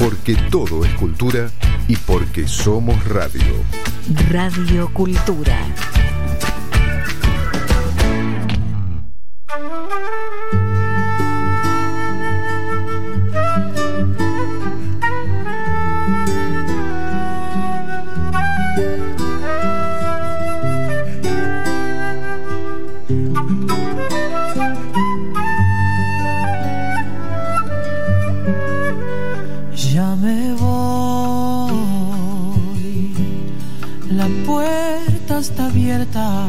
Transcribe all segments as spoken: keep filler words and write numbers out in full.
porque todo es cultura y porque somos radio. Radio Cultura. Ya me voy, la puerta está abierta.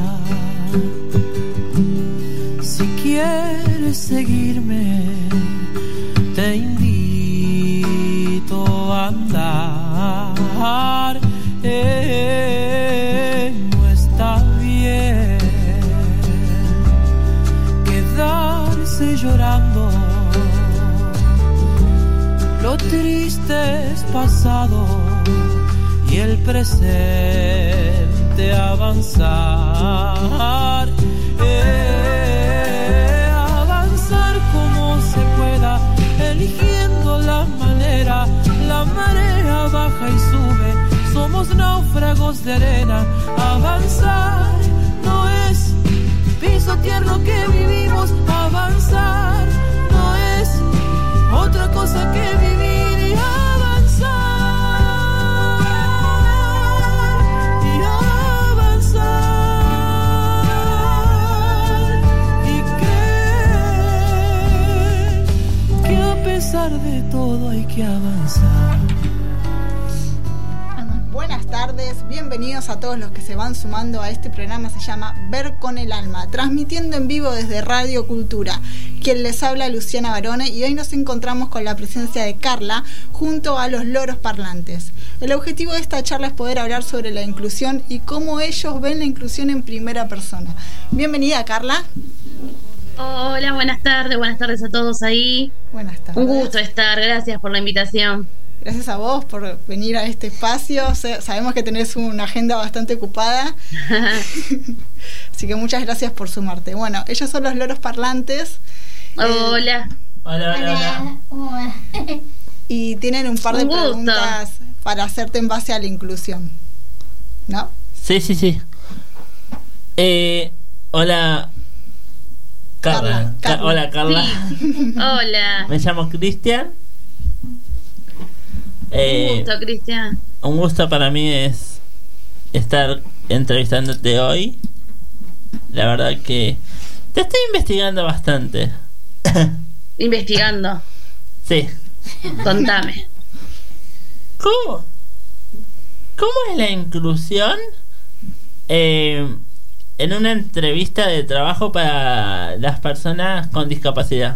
Si quieres seguirme, te invito a andar. Eh, no está bien quedarse llorando. Lo triste es pasado y el presente avanzar. Eh, avanzar como se pueda, eligiendo la manera. La marea baja y sube, somos náufragos de arena. Avanzar no es pisotear lo que vivimos. Avanzar no es otra cosa que vivir y avanzar, y avanzar, y creer que a pesar de todo hay que avanzar. Buenas tardes, bienvenidos a todos los que se van sumando a este programa. Se llama Ver con el Alma, transmitiendo en vivo desde Radio Cultura. Quien les habla, Luciana Barone, y hoy nos encontramos con la presencia de Carla junto a los loros parlantes. El objetivo de esta charla es poder hablar sobre la inclusión y cómo ellos ven la inclusión en primera persona. Bienvenida, Carla. Hola, buenas tardes, buenas tardes a todos ahí. Buenas tardes. Un gusto estar, gracias por la invitación. Gracias a vos por venir a este espacio. Sabemos que tenés una agenda bastante ocupada. Así que muchas gracias por sumarte. Bueno, ellos son los loros parlantes. Hola. Eh, hola, hola, hola. Y tienen un par de un preguntas para hacerte en base a la inclusión, ¿no? Sí, sí, sí. Eh, hola, Carla. Carla, Ca- Carla. Hola, Carla. Sí. Hola. Me llamo Cristian. Eh, Un gusto, Cristian. Un gusto para mí es estar entrevistándote hoy. La verdad que te estoy investigando bastante. Investigando. Sí. Contame. ¿Cómo? ¿Cómo es la inclusión eh, en una entrevista de trabajo para las personas con discapacidad?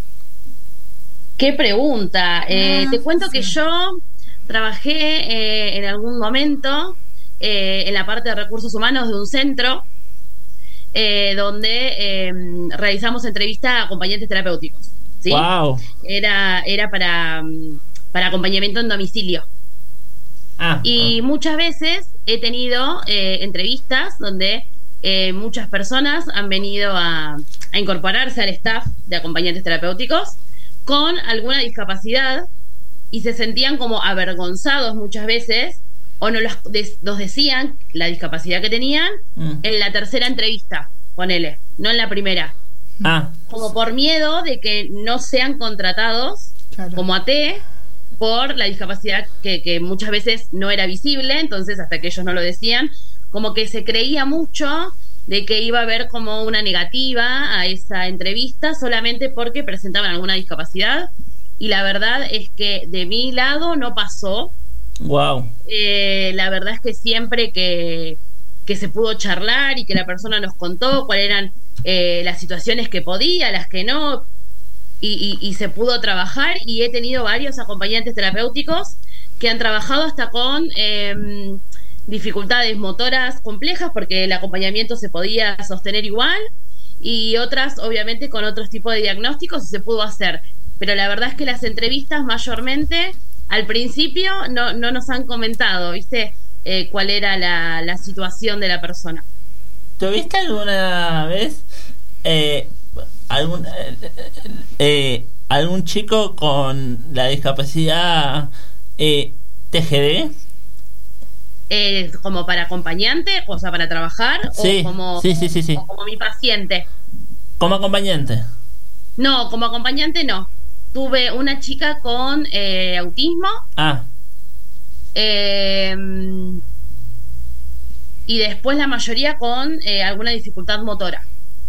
Qué pregunta. Eh, Ah, te cuento sí. que yo trabajé eh, en algún momento eh, en la parte de recursos humanos de un centro eh, donde eh, realizamos entrevistas a acompañantes terapéuticos. ¿Sí? Wow. Era, era para, mm, para acompañamiento en domicilio. Ah, Y muchas veces he tenido eh, entrevistas donde eh, muchas personas han venido a, a incorporarse al staff de acompañantes terapéuticos con alguna discapacidad y se sentían como avergonzados muchas veces o no los des- nos decían la discapacidad que tenían mm. en la tercera entrevista, ponele, no en la primera, ah, como por miedo de que no sean contratados Claro. como A T por la discapacidad que, que muchas veces no era visible, entonces hasta que ellos no lo decían, como que se creía mucho de que iba a haber como una negativa a esa entrevista solamente porque presentaban alguna discapacidad, y la verdad es que de mi lado no pasó. wow. Eh, la verdad es que siempre que, que se pudo charlar y que la persona nos contó cuáles eran eh, las situaciones que podía, las que no, y, y, y se pudo trabajar, y he tenido varios acompañantes terapéuticos que han trabajado hasta con eh, dificultades motoras complejas porque el acompañamiento se podía sostener igual, y otras obviamente con otros tipos de diagnósticos y se pudo hacer. Pero la verdad es que las entrevistas mayormente al principio no, no nos han comentado, ¿viste? Eh, cuál era la, la situación de la persona. ¿Tuviste alguna vez eh, algún, eh, eh, algún chico con la discapacidad eh, T G D? Eh, ¿Como para acompañante? O sea, para trabajar. Sí, o como, sí, sí, sí, sí. O como mi paciente. Como acompañante. No, como acompañante no. Tuve una chica con eh, autismo. Ah. Eh, y después la mayoría con eh, alguna dificultad motora.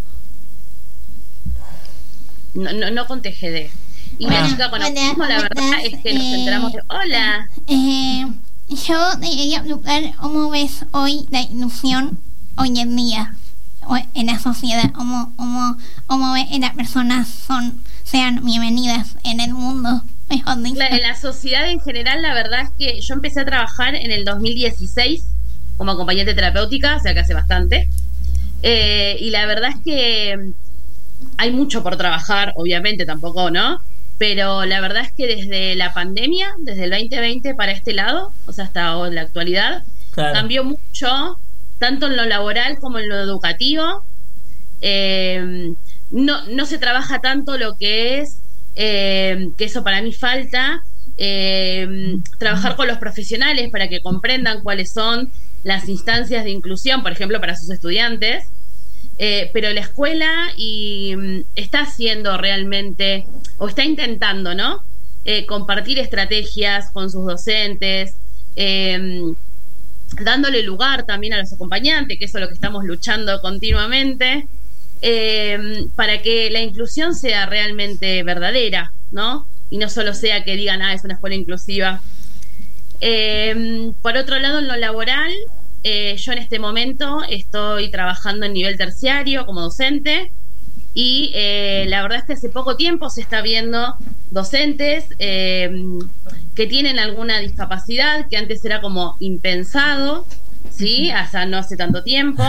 No, no, no con T G D. Y Bueno, la chica con hola, autismo, la verdad buenas, es que nos eh, enteramos de... Hola. Eh, yo te quería preguntar cómo ves hoy la inclusión hoy en día o en la sociedad, cómo, cómo, cómo ves que las personas son, sean bienvenidas en el mundo, mejor dicho. La- en la sociedad en general, la verdad es que yo empecé a trabajar en el dos mil dieciséis como acompañante terapéutica, o sea que hace bastante. Eh, y la verdad es que hay mucho por trabajar, obviamente, tampoco, ¿no? Pero la verdad es que desde la pandemia, desde el veinte veinte para este lado, o sea, hasta hoy, la actualidad, Claro. cambió mucho, tanto en lo laboral como en lo educativo. Eh, no, no se trabaja tanto lo que es, eh, que eso para mí falta, eh, trabajar con los profesionales para que comprendan cuáles son las instancias de inclusión, por ejemplo, para sus estudiantes. Eh, pero la escuela y mm, está haciendo realmente, o está intentando, ¿no? Eh, compartir estrategias con sus docentes, eh, dándole lugar también a los acompañantes, que eso es lo que estamos luchando continuamente, eh, para que la inclusión sea realmente verdadera, ¿no? Y no solo sea que digan, ah, es una escuela inclusiva. Eh, por otro lado, en lo laboral, eh, yo en este momento estoy trabajando en nivel terciario como docente y eh, la verdad es que hace poco tiempo se está viendo docentes eh, que tienen alguna discapacidad que antes era como impensado, ¿sí? Hasta no hace tanto tiempo.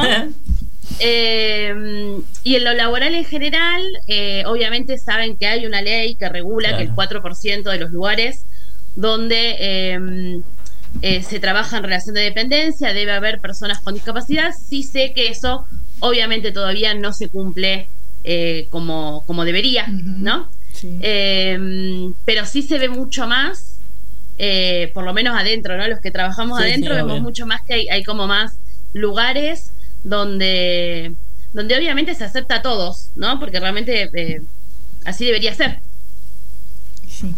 Eh, y en lo laboral en general, eh, obviamente saben que hay una ley que regula, claro, que el cuatro por ciento de los lugares donde eh, eh, se trabaja en relación de dependencia debe haber personas con discapacidad. Sí sé que eso obviamente todavía no se cumple eh, como, como debería, uh-huh, ¿no? Sí. Eh, pero sí se ve mucho más, eh, por lo menos adentro, ¿no? Los que trabajamos sí, adentro, sí, vemos obvio. Mucho más que hay, hay como más lugares donde donde obviamente se acepta a todos, ¿no? Porque realmente eh, así debería ser. Sí.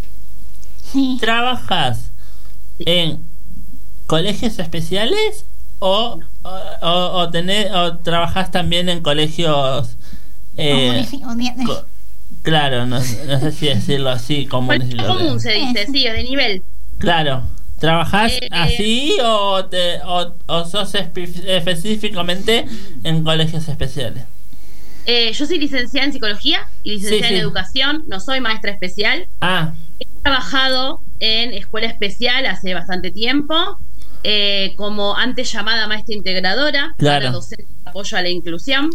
Sí. ¿Trabajas sí. en colegios especiales o, no. o, o, o, tenés, o trabajas también en colegios eh, co- claro, no, no sé si decirlo así como común se dice, sí, de nivel. Claro. ¿Trabajás eh, así o, te, o, o sos espe- específicamente en colegios especiales? Eh, yo soy licenciada en psicología y licenciada sí, sí. en educación, no soy maestra especial. Ah. He trabajado en escuela especial hace bastante tiempo, eh, como antes llamada maestra integradora, claro, para docente de apoyo a la inclusión,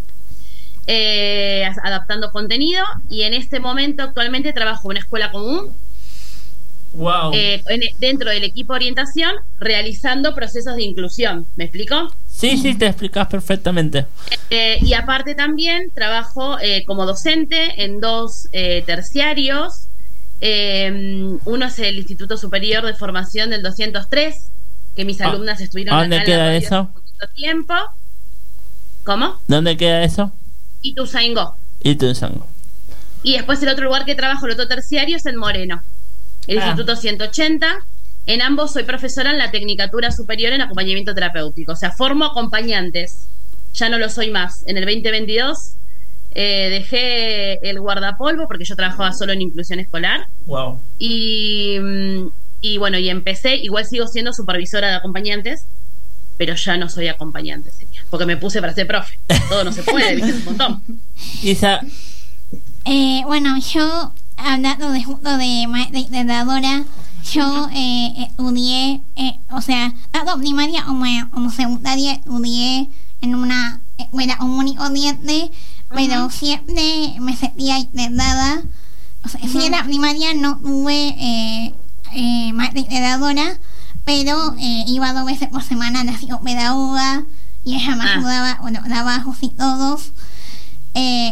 eh, adaptando contenido, y en este momento actualmente trabajo en una escuela común. Wow. Eh, en, dentro del equipo de orientación, realizando procesos de inclusión. ¿Me explico? Sí, sí, te explicas perfectamente. Eh, y aparte también trabajo eh, como docente en dos eh, terciarios. Eh, uno es el Instituto Superior de Formación del doscientos tres, que mis alumnas ah, estuvieron ¿dónde acá queda en la eso? Hace poquito tiempo. ¿Cómo? ¿Dónde queda eso? Ituzaingó. Ituzaingó. Y después el otro lugar que trabajo, el otro terciario, es en Moreno, el ah. Instituto ciento ochenta. En ambos soy profesora en la Tecnicatura Superior en Acompañamiento Terapéutico. O sea, formo acompañantes. Ya no lo soy más. En el veinte veintidós eh, dejé el guardapolvo porque yo trabajaba solo en inclusión escolar. Wow. Y, y bueno, y empecé, igual sigo siendo supervisora de acompañantes, pero ya no soy acompañante, señor, porque me puse para ser profe. Todo no se puede, ¿viste? Un montón. Isa. Eh, bueno, yo, hablando de justo de integradora, yo eh, estudié, eh, o sea, tanto primaria como, como secundaria estudié en una escuela común y corriente, uh-huh, pero siempre me sentía integrada. O sea, uh-huh, si en la primaria no tuve eh, eh, más integradora, pero eh, iba dos veces por semana a la psicopedagoga y ella me ayudaba, ah. bueno, trabajos y todos. Eh,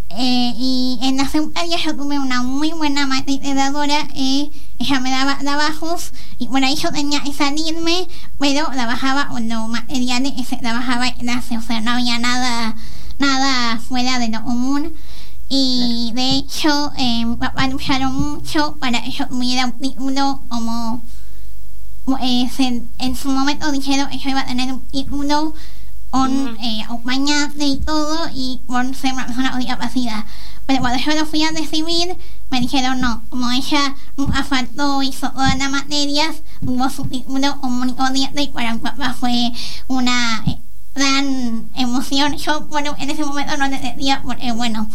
Eh, y en la secundaria yo tuve una muy buena maestra, eh, ella me daba trabajos y por ahí yo tenía que salirme, pero trabajaba con los materiales que se trabajaba en clase, o sea, no había nada, nada fuera de lo común. Y de hecho, eh, mi papá lucharon mucho para que yo tuviera un título como, eh, se, en su momento dijeron que yo iba a tener un título con eh, acompañante y todo, y por ser una persona con discapacidad. Pero cuando yo lo fui a recibir, me dijeron no, como ella nunca faltó, hizo todas las materias, tuvo su título común y corriente, y para mi papá fue una eh, gran emoción. Yo, bueno, en ese momento no lo entendía, porque bueno,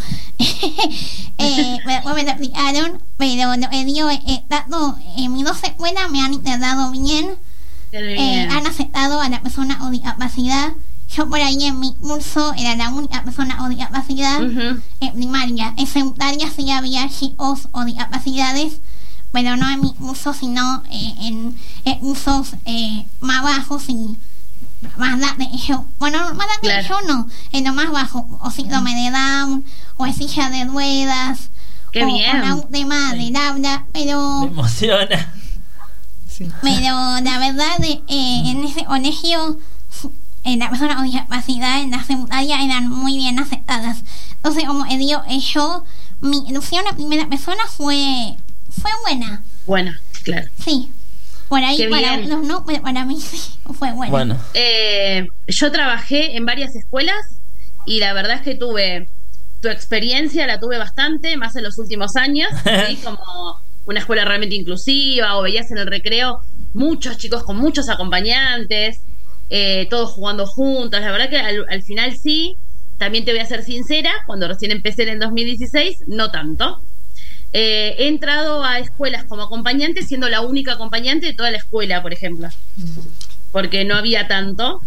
eh, después me lo explicaron, pero lo que dio es tanto en mis dos escuelas me han integrado bien, eh, han aceptado a la persona con discapacidad. Yo por ahí en mi curso era la única persona con discapacidad, uh-huh. en primaria. En secundaria sí había chicos o discapacidades, pero no en mi curso, sino eh, en, en cursos eh, más bajos y más grandes. Bueno, más grandes claro. yo no, en lo más bajo, o síndrome de Down, o en silla de ruedas, Qué o bien. con un tema sí. de habla, pero... Me emociona. Sí. Pero la verdad, eh, en ese colegio... Eh, las personas con discapacidad en la secundaria eran muy bien aceptadas. Entonces, como digo, eh, yo, mi ilusión en primera persona fue fue buena. Buena, claro. Sí. Por ahí Qué para bien. Unos no, pero para mí sí fue buena. Bueno. Eh, yo trabajé en varias escuelas y la verdad es que tuve tu experiencia, la tuve bastante, más en los últimos años, ¿sí? Como una escuela realmente inclusiva, o veías en el recreo muchos chicos con muchos acompañantes. Eh, todos jugando juntos. La verdad que al, al final sí, también te voy a ser sincera, cuando recién empecé en el dos mil dieciséis, no tanto. Eh, he entrado a escuelas como acompañante, siendo la única acompañante de toda la escuela, por ejemplo, porque no había tanto.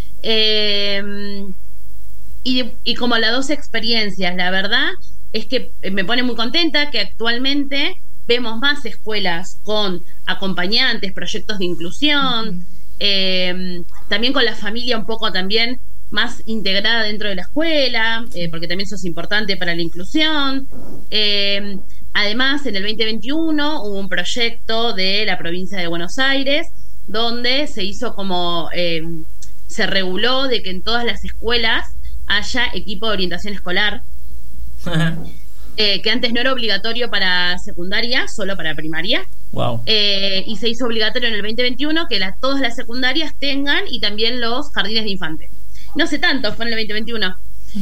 Eh, y, y como las dos experiencias, la verdad es que me pone muy contenta que actualmente vemos más escuelas con acompañantes, proyectos de inclusión, uh-huh. Eh, también con la familia un poco también más integrada dentro de la escuela, eh, porque también eso es importante para la inclusión. Eh, además, en el veinte veintiuno hubo un proyecto de la provincia de Buenos Aires donde se hizo como, eh, se reguló de que en todas las escuelas haya equipo de orientación escolar. Eh, que antes no era obligatorio para secundaria, solo para primaria. Wow. Eh, y se hizo obligatorio en el veinte veintiuno que la, todas las secundarias tengan, y también los jardines de infantes. No sé tanto, fue en el veinte veintiuno.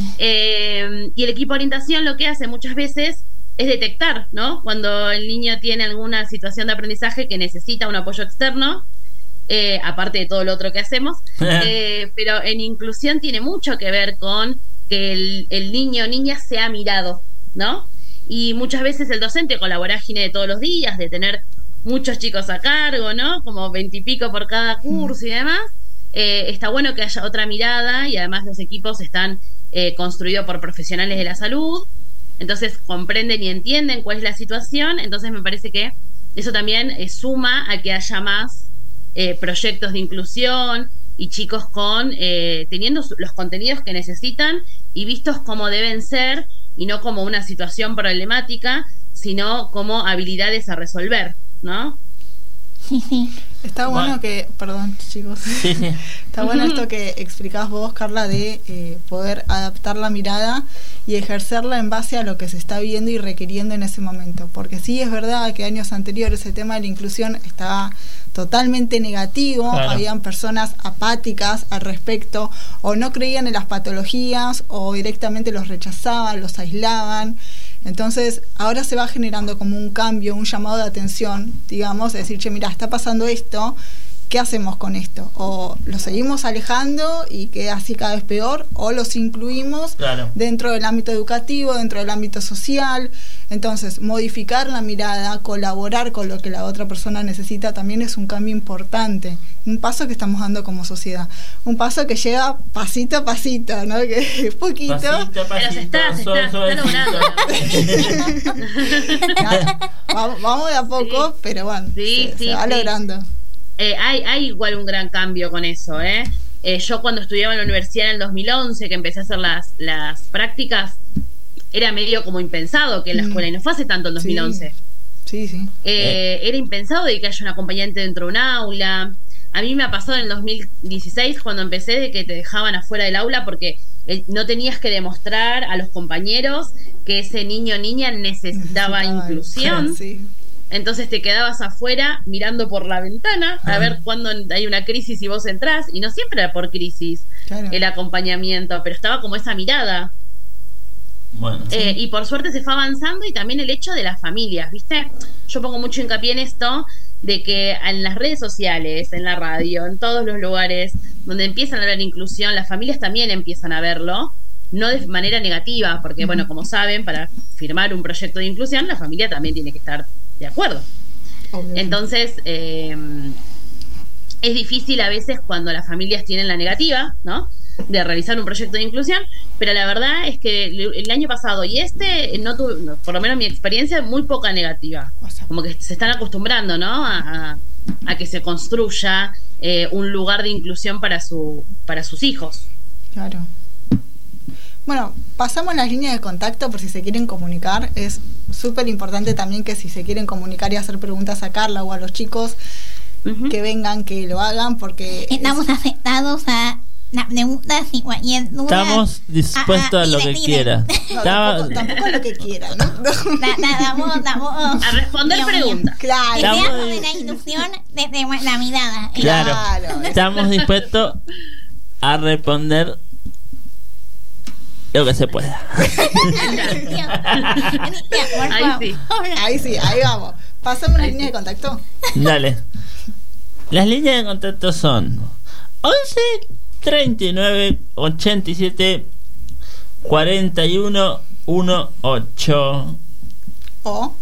Eh, y el equipo de orientación lo que hace muchas veces es detectar, ¿no? Cuando el niño tiene alguna situación de aprendizaje que necesita un apoyo externo, eh, aparte de todo lo otro que hacemos. eh, pero en inclusión tiene mucho que ver con que el, el niño o niña sea mirado, ¿no? Y muchas veces el docente, con la vorágine de todos los días, de tener muchos chicos a cargo, ¿no? Como veintipico por cada curso y demás, eh, está bueno que haya otra mirada, y además los equipos están eh, construidos por profesionales de la salud, entonces comprenden y entienden cuál es la situación. Entonces me parece que eso también eh, suma a que haya más eh, proyectos de inclusión y chicos con eh, teniendo los contenidos que necesitan y vistos como deben ser, y no como una situación problemática, sino como habilidades a resolver, ¿no? Sí, sí. Está bueno, bueno. que, perdón chicos, sí, sí. está bueno esto que explicabas vos, Carla, de eh, poder adaptar la mirada y ejercerla en base a lo que se está viendo y requiriendo en ese momento, porque sí es verdad que años anteriores el tema de la inclusión estaba totalmente negativo, claro. Habían personas apáticas al respecto, o no creían en las patologías, o directamente los rechazaban, los aislaban. Entonces ahora se va generando como un cambio, un llamado de atención, digamos, de decir, che, mira, está pasando esto, ¿qué hacemos con esto? O lo seguimos alejando y queda así cada vez peor, o los incluimos claro. dentro del ámbito educativo, dentro del ámbito social. Entonces, modificar la mirada, colaborar con lo que la otra persona necesita, también es un cambio importante, un paso que estamos dando como sociedad, un paso que llega pasito a pasito, ¿no? Que es poquito. Pasito, pasito, pero se está, se está, está logrando. vamos, vamos de a poco, sí. pero bueno, sí, se, sí, se va sí. logrando. Eh, hay, hay igual un gran cambio con eso, ¿eh? Eh, yo cuando estudiaba en la universidad en el dos mil once, que empecé a hacer las, las prácticas, era medio como impensado que en la escuela, y no fue hace tanto, en dos mil once. Sí, sí. Eh, era impensado de que haya un acompañante dentro de un aula. A mí me ha pasado en el dos mil dieciséis, cuando empecé, de que te dejaban afuera del aula porque eh, no tenías que demostrar a los compañeros que ese niño o niña necesitaba, necesitaba inclusión. Sí. Entonces te quedabas afuera mirando por la ventana a ver cuándo hay una crisis y vos entrás, y no siempre era por crisis, claro, el acompañamiento, pero estaba como esa mirada. Bueno, eh, sí. Y por suerte se fue avanzando, y también el hecho de las familias, ¿viste? Yo pongo mucho hincapié en esto, de que en las redes sociales, en la radio, en todos los lugares donde empiezan a haber inclusión, las familias también empiezan a verlo, no de manera negativa, porque uh-huh. bueno, como saben, para firmar un proyecto de inclusión, la familia también tiene que estar de acuerdo. Obviamente. Entonces, eh, es difícil a veces cuando las familias tienen la negativa, ¿no?, de realizar un proyecto de inclusión, pero la verdad es que el año pasado y este, no tuve, no, por lo menos mi experiencia, muy poca negativa. Como que se están acostumbrando, ¿no?, a, a, a que se construya eh, un lugar de inclusión para su para sus hijos. Claro. Bueno, pasamos las líneas de contacto por si se quieren comunicar. Es súper importante también que si se quieren comunicar y hacer preguntas a Carla o a los chicos, uh-huh. que vengan, que lo hagan, porque... Estamos es... aceptados a las preguntas y cualquier duda. Estamos dispuestos a, a, a lo que quieran. No, tampoco, tampoco a lo que quieran, ¿no? Da, da, damos, damos, a responder Dios preguntas. Mío. Claro. Estamos de la ilusión desde la mirada. Claro. claro. Estamos dispuestos a responder lo que se pueda. Ahí sí. Ahí sí, ahí vamos. Pasamos las líneas de contacto. Dale. Las líneas de contacto son once treinta y nueve ochenta y siete cuarenta y uno dieciocho o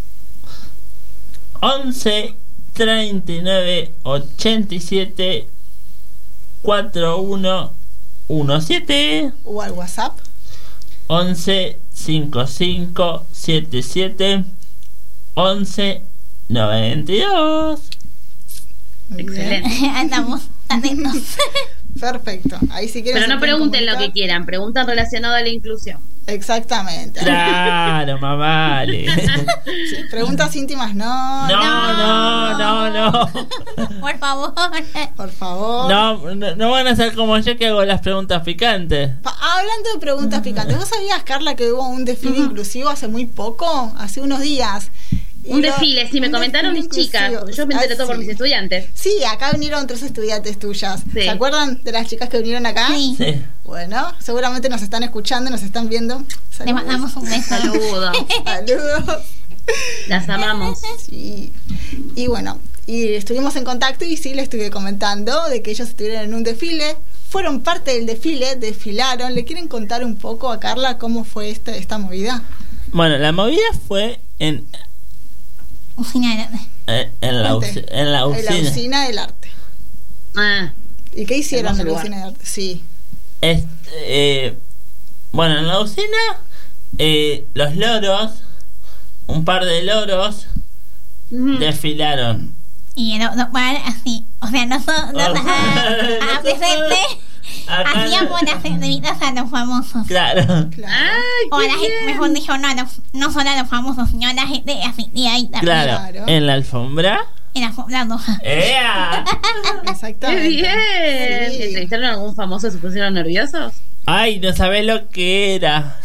once treinta y nueve ochenta y siete cuarenta y uno diecisiete o al WhatsApp once cincuenta y cinco setenta y siete once noventa y dos. Excelente. Andamos atentos. Perfecto. Ahí si quieren. Pero no pregunten comunicar lo que quieran, preguntan relacionado a la inclusión. Exactamente. Claro, más vale. Sí, preguntas íntimas no. No, no, no, no. no. Por favor. Por favor. No, no, no van a ser como yo que hago las preguntas picantes. Pa- hablando de preguntas picantes, ¿vos sabías, Carla, que hubo un desfile uh-huh. inclusivo hace muy poco? Hace unos días. Un lo, desfile, sí, me comentaron mis chicas. Yo me enteré todo por mis estudiantes. Sí, acá vinieron tres estudiantes tuyas. Sí. ¿Se acuerdan de las chicas que vinieron acá? Sí. Sí. Bueno, seguramente nos están escuchando, nos están viendo. Saludos. Le mandamos un beso. Saludos. Saludos. Las amamos. Sí. Y bueno, y estuvimos en contacto y sí, le estuve comentando de que ellos estuvieron en un desfile. Fueron parte del desfile, desfilaron. ¿Le quieren contar un poco a Carla cómo fue esta, esta movida? Bueno, la movida fue en... Usina del arte. Eh, en, la usi- en la usina. En la usina del arte. Ah. ¿Y qué hicieron en la lugar. usina del arte? Sí. Este, eh, bueno, en la usina, eh, los loros, un par de loros, uh-huh. desfilaron. Y no, no, así, o sea, nosotros no, a, a presente hacíamos las entrevistas a los famosos. Claro. Claro. Ay, o a qué la gente, bien. mejor dicho, no, no, no solo a los famosos, sino a la gente así de ahí también. Claro. Claro. En la alfombra. En la alfombra roja. ¡Ea! Exactamente. ¡Qué bien! Sí. ¿Entrevistaron a algún famoso y se pusieron nerviosos? Ay, no sabés lo que era.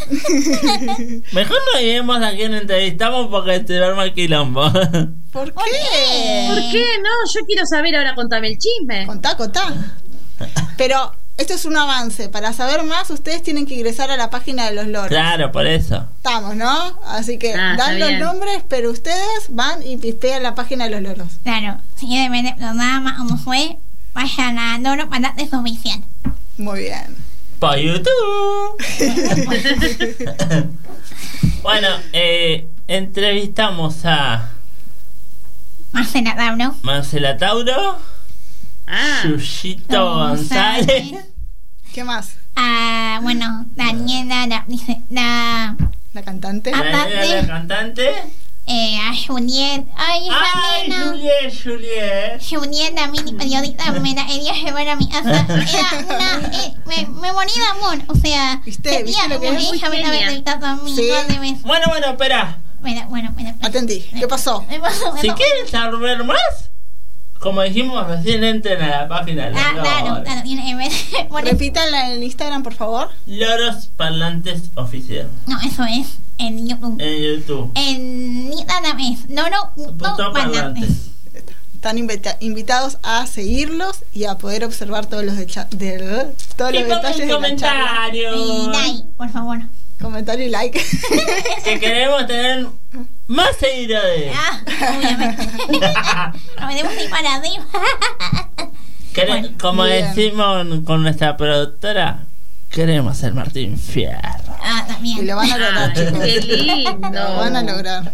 Mejor no diremos a quién entrevistamos porque te va a armar quilombo. ¿Por qué? Oye. ¿Por qué? No, yo quiero saber ahora, contame el chisme. Contá, contá. Pero esto es un avance. Para saber más, ustedes tienen que ingresar a la página de los loros. Claro, por eso. Estamos, ¿no? Así que Ah, dan está los bien. nombres, pero ustedes van y pispean la página de los loros. Claro, si quieren ver el programa, cómo fue, vayan a Loro Patates Oficial. Muy bien. Por YouTube. Bueno, eh, entrevistamos a Marcela Tauro. Marcela Tauro, Ah, Yuyito González, ¿Qué más? Ah, bueno, Daniela, la, dice, la ¿La cantante? Ah. Daniela, la cantante, eh, a Juliet. Ay, esa Ay, nena. Juliet, Juliet. Juliet, la mini periodista, me la quería llevar a mi casa. Era una. Eh, me, me morí de amor. O sea, ¿Viste? ¿Viste lo que es? ella me la había entrevistado a mí. Sí. ¿Dónde ves? Bueno, bueno, espera. Mira, bueno, mira. Atendí. ¿Qué pasó? Me pasó, me Si pasó. quieren saber más, como dijimos recién, entren a la página de Ah, Loros. claro, claro. Tiene, en vez de poner- Repítanla en el Instagram, por favor. Loros Parlantes Oficial. No, eso es en YouTube. En YouTube. En Instagram es Loro Punto Parlantes. Están invita- invitados a seguirlos y a poder observar todos los, decha- de, todos Y los detalles pongan de la charla. comentarios. Y like, por favor. Comentario y like. Que queremos tener más seguidores. Ah, obviamente. Nos veremos ni para arriba. Quere- Bueno, como bien. decimos con nuestra productora, queremos ser Martín Fierro. Ah, también. Y lo van a lograr, Ay, chicos. qué lindo. Lo van a lograr.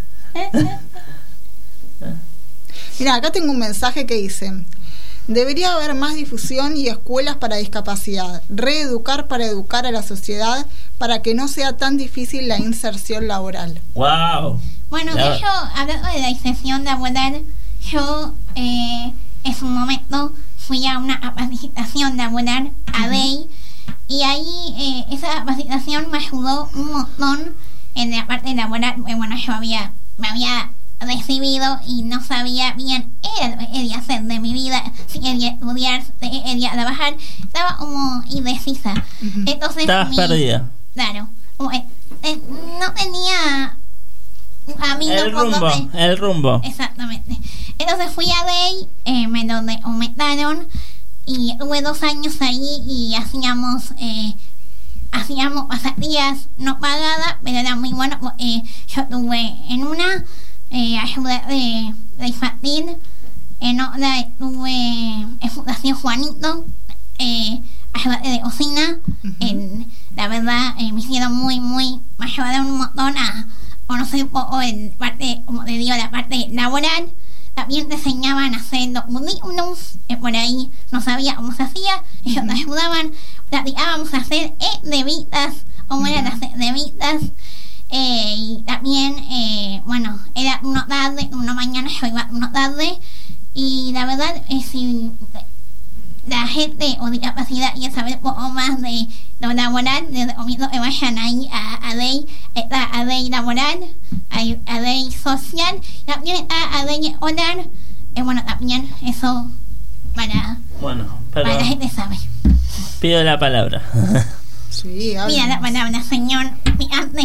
Mira, acá tengo un mensaje que dice: debería haber más difusión y escuelas para discapacidad, reeducar para educar a la sociedad para que no sea tan difícil la inserción laboral. Wow. Bueno, Ya. de hecho, hablando de la inserción laboral, yo eh, en su momento fui a una capacitación laboral a D E I y ahí eh, esa capacitación me ayudó un montón en la parte laboral. Eh, Bueno, yo había, me había recibido y no sabía bien qué era lo que quería hacer de mi vida, si quería estudiar, si quería trabajar, estaba como indecisa. Entonces, Estabas mi- perdida. Claro, como, eh, eh, no tenía amigos El por rumbo, donde- el rumbo. Exactamente. Entonces fui a D E I, eh, me lo de- aumentaron y tuve dos años ahí y hacíamos eh, hacíamos pasantías no pagadas, pero era muy bueno. Eh, yo tuve en una eh, ayuda de, de infantil, en otra tuve en Fundación Juanito, eh, ayuda de cocina. En, la verdad eh, me hicieron muy, muy, me ayudaron un montón a conocer un poco en parte, como te digo, la parte laboral. También te enseñaban a hacer los currículums, eh, por ahí no sabía cómo se hacía, ellos te ayudaban, platicábamos a hacer entrevistas, cómo eran las entrevistas, eh, y también, eh, bueno, era uno tarde, uno mañana, yo iba uno tarde, y la verdad es si la gente o discapacidad quiere saber un poco más de lo laboral, les recomiendo que vayan ahí a, a D E I, está a D E I laboral, hay a D E I social, también está a D E I escolar, eh, bueno, también eso para, Bueno, pero para la gente sabe. pido la palabra. Sí, hablen. Mira la palabra, señor Picante.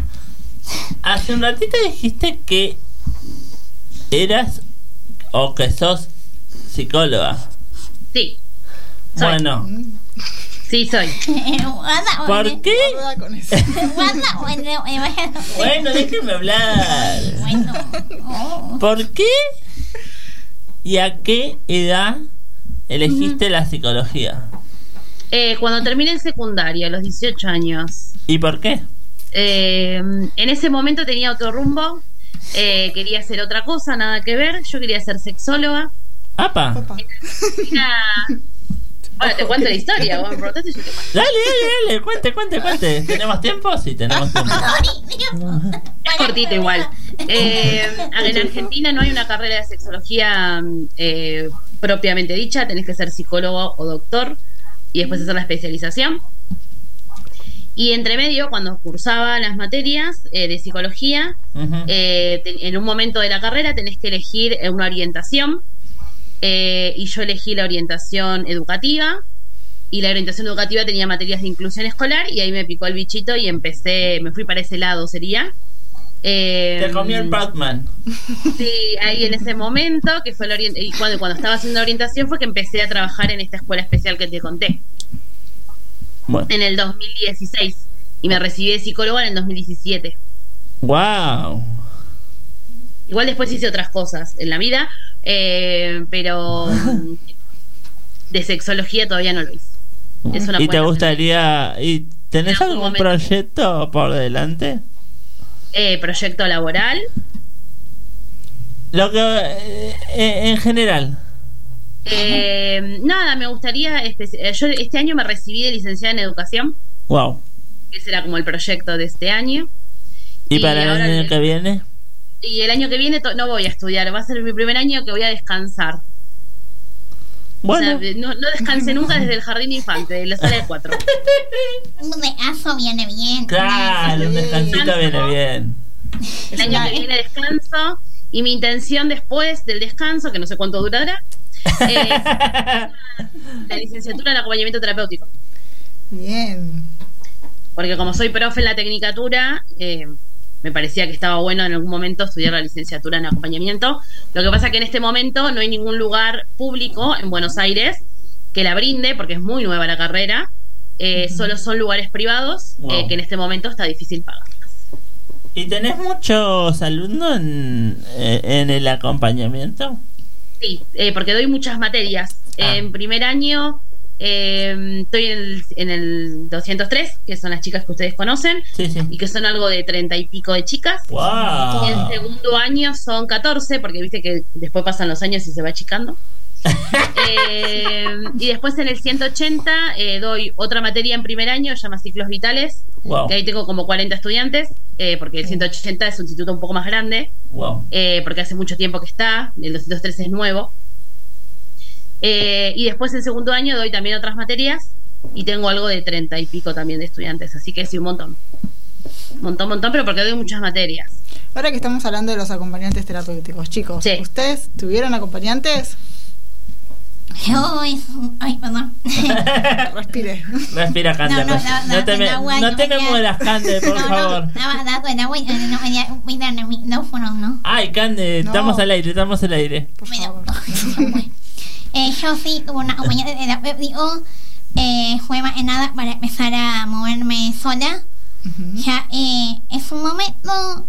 Hace un ratito dijiste que eras o que sos psicóloga. Sí, soy. Bueno, Sí, soy. Guarda, ¿por bueno, qué? Guarda con eso. guarda, bueno, eh, vaya- Bueno, déjenme hablar. Bueno, oh. ¿Por qué y a qué edad elegiste la psicología? Eh, cuando terminé el secundario, a los dieciocho años, ¿Y por qué? eh, en ese momento tenía otro rumbo, eh, quería hacer otra cosa, nada que ver, yo quería ser sexóloga. ¡Apa! Opa. Era... Bueno, te cuento la historia, vos me preguntaste y yo te cuento. Dale, dale, dale, cuente, cuente, cuente. ¿Tenemos tiempo? Sí, tenemos tiempo. Es cortito igual. Eh, en Argentina no hay una carrera de sexología eh, propiamente dicha, tenés que ser psicólogo o doctor y después hacer la especialización. Y entre medio, cuando cursaba las materias eh, de psicología, Ujú. eh, te- en un momento de la carrera tenés que elegir eh, una orientación, eh, y yo elegí la orientación educativa, y la orientación educativa tenía materias de inclusión escolar, y ahí me picó el bichito y empecé, me fui para ese lado, sería. Eh, Te comió el Batman. Sí, ahí en ese momento, que fue la orient- y cuando, cuando estaba haciendo la orientación fue que empecé a trabajar en esta escuela especial que te conté, Bueno. en el dos mil dieciséis, y me recibí de psicóloga en el dos mil diecisiete. Wow. Igual después hice otras cosas en la vida, eh, pero mm, de sexología todavía no lo hice. Eso lo ¿Y te pueden hacer. gustaría... ¿Y tenés En algún algún momento. proyecto por delante? Eh, proyecto laboral. Lo que... eh, en, en general. Eh, nada, me gustaría... especi- eh, Yo este año me recibí de licenciada en educación, Wow. que ese era como el proyecto de este año. ¿Y, Y para el ahora año el- que viene? y el año que viene to- no voy a estudiar, va a ser mi primer año que voy a descansar. Bueno. O sea, no, no descansé nunca desde el jardín infante, de la sala de cuatro. Un descanso viene bien. Claro, un descansito viene bien. El año que viene descanso, y mi intención después del descanso, que no sé cuánto durará, es la licenciatura en acompañamiento terapéutico. Bien. Porque como soy profe en la tecnicatura, eh, me parecía que estaba bueno en algún momento estudiar la licenciatura en acompañamiento. Lo que pasa que en este momento no hay ningún lugar público en Buenos Aires que la brinde, porque es muy nueva la carrera. Eh, uh-huh. Solo son lugares privados, wow. eh, que en este momento está difícil pagar. ¿Y tenés muchos alumnos en, en el acompañamiento? Sí, eh, porque doy muchas materias. Ah. En primer año eh, estoy en el, en el doscientos tres, que son las chicas que ustedes conocen, sí, sí. y que son algo de treinta y pico de chicas. Wow. Y en segundo año son catorce, porque viste que después pasan los años y se va achicando. eh, y después en el ciento ochenta eh, doy otra materia en primer año, se llama ciclos vitales, wow. que ahí tengo como cuarenta estudiantes, eh, porque el ciento ochenta es un instituto un poco más grande, wow. eh, porque hace mucho tiempo que está, el doscientos tres es nuevo. Eh, y después en segundo año doy también otras materias y tengo algo de treinta y pico también de estudiantes, así que sí, un montón. Un montón, montón, pero porque doy muchas materias. Ahora que estamos hablando de los acompañantes terapéuticos, chicos, sí. ¿ustedes tuvieron acompañantes? Yo es... Ay, perdón. Respire. Respira, Cande. No, no, no, no te me, agua, no te me mueras, Cande, por no, favor. No, no, el agua, no me da el micrófono, ¿no? Ay, Cande, no. estamos al aire, estamos al aire. Por favor. eh, yo sí tuve una acompañante terapéutico. Eh, fue más que nada para empezar a moverme sola. Uh-huh. Ya, eh, en su momento,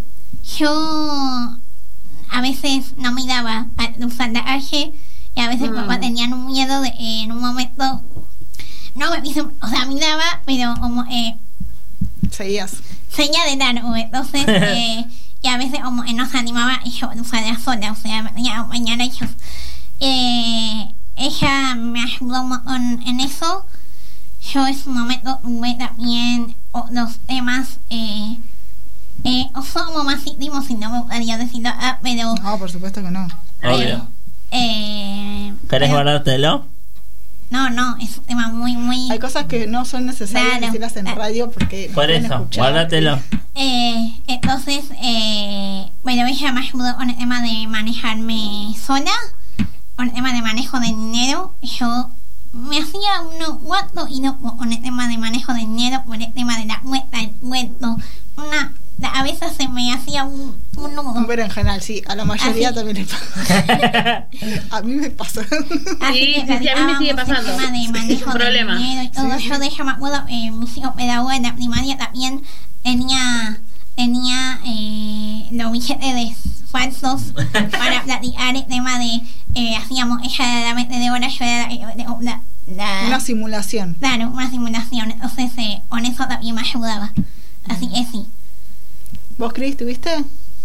yo a veces no miraba al usar la calle. Y a veces mm. papá tenían un miedo de eh, en un momento no me hizo, o sea, miraba, pero como eh, seguías seguía de largo, entonces eh, y a veces como eh, no se animaba y yo salía sola, o sea, me tenía que acompañar a ellos. Eh, ella me ayudó un montón en eso. Yo en su momento tuve también los temas eh, eh, o somos más íntimos, si no me gustaría decirlo, ah, pero no, por supuesto que no. Obvio. Eh, ¿Querés pero, guardártelo? No, no, es un tema muy, muy... Hay cosas que no son necesarias claro, decirlas en radio porque por eso, escuchar. Guárdatelo. Eh, entonces, eh, bueno, ella me ayudó con el tema de manejarme sola, con el tema de manejo de dinero. Yo me hacía unos cuantos y no con el tema de manejo de dinero, por el tema de la cuenta, el cuento, una... A veces se me hacía un, un nudo. Pero en general, sí, a la mayoría así. También le pasa. A mí me pasa. Sí, sí, sí, a mí me sigue pasando. El tema de manejo sí, de problema. dinero y todo. Sí. Yo de hecho me acuerdo, eh, mi psicopedagoga en la primaria también tenía, tenía eh, los billetes de falsos para platicar el tema de, eh, hacíamos, ella era la vendedora, yo era la, la, la, la... Una simulación. Claro, una simulación. Entonces, eh, con eso también me ayudaba. Así que sí. ¿Vos, Cris, tuviste?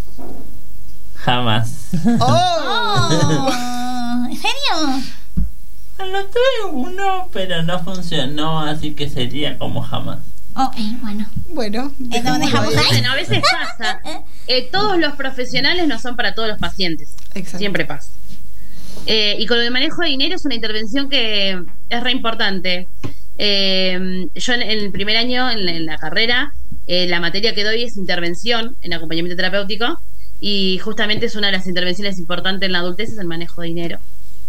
Jamás. ¡Oh! oh ¿En serio? No tuve uno, pero no funcionó, así que sería como jamás. Ok, bueno. Bueno, dejamos dejamos ahí. Bueno, a veces pasa. Eh, todos los profesionales no son para todos los pacientes. Exacto. Siempre pasa. Eh, y con el manejo de dinero es una intervención que es re importante. Eh, yo en, en el primer año, en la, en la carrera, Eh, la materia que doy es intervención en acompañamiento terapéutico y justamente es una de las intervenciones importantes en la adultez, es el manejo de dinero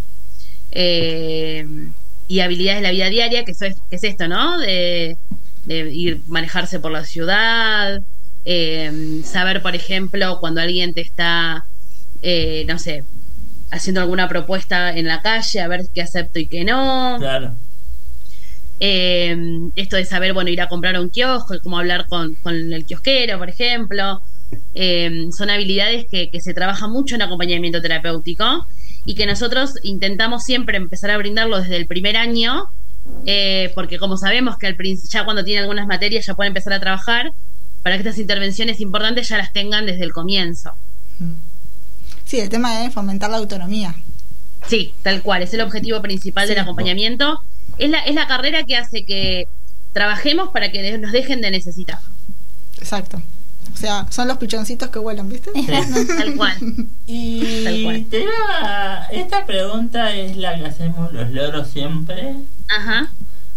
eh, y habilidades de la vida diaria, que, eso es, que es esto, ¿no? De, de ir manejarse por la ciudad, eh, saber, por ejemplo, cuando alguien te está eh, no sé, haciendo alguna propuesta en la calle, a ver qué acepto y qué no. Claro. Eh, esto de saber, bueno, ir a comprar a un kiosco, cómo hablar con, con el kiosquero, por ejemplo, eh, son habilidades que, que se trabaja mucho en acompañamiento terapéutico y que nosotros intentamos siempre empezar a brindarlo desde el primer año, eh, porque como sabemos que al principio, ya cuando tienen algunas materias ya pueden empezar a trabajar, para que estas intervenciones importantes ya las tengan desde el comienzo. Sí, el tema es fomentar la autonomía. Sí, tal cual, es el objetivo principal sí. del acompañamiento. Es la, es la carrera que hace que trabajemos para que nos dejen de necesitar. Exacto, O sea, son los pichoncitos que vuelan, ¿viste? Tal cual. Y Tal cual. te iba- esta pregunta es la que hacemos los loros siempre. Ajá.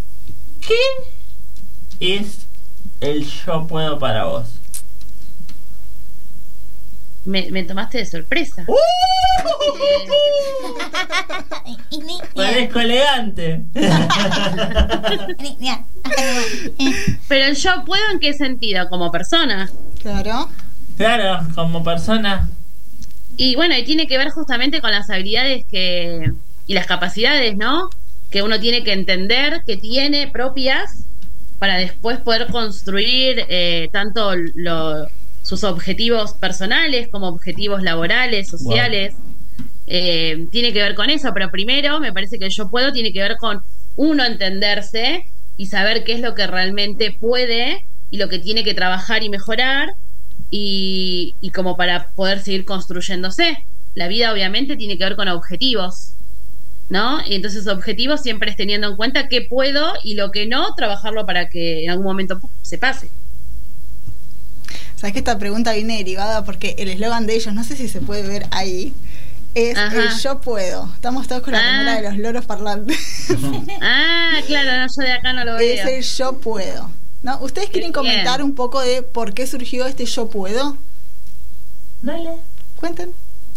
¿Qué es el yo puedo para vos? Me, me tomaste de sorpresa. ¡Uh! Eh, Y- y- y- Parezco elegante. y- ya, hasta luego. Eh, pero el yo puedo, ¿en qué sentido? Como persona. Claro. Claro, como persona. Y bueno, y tiene que ver justamente con las habilidades que y las capacidades, ¿no? Que uno tiene que entender que tiene propias para después poder construir eh, tanto lo- sus objetivos personales como objetivos laborales, sociales. Eh, tiene que ver con eso, pero primero me parece que el yo puedo tiene que ver con uno entenderse y saber qué es lo que realmente puede y lo que tiene que trabajar y mejorar y, y como para poder seguir construyéndose. La vida obviamente tiene que ver con objetivos, ¿no? Y entonces objetivos siempre es teniendo en cuenta qué puedo y lo que no, trabajarlo para que en algún momento ¡pum!, se pase. Sabes que esta pregunta viene derivada porque el eslogan de ellos, no sé si se puede ver ahí, es Ajá. el yo puedo. Estamos todos con la Ah. remera de los loros parlantes. Ah, claro, no, yo de acá no lo Es veo. el yo puedo. ¿No? ¿Ustedes quieren Bien. comentar un poco de por qué surgió este yo puedo? Dale. Cuenten.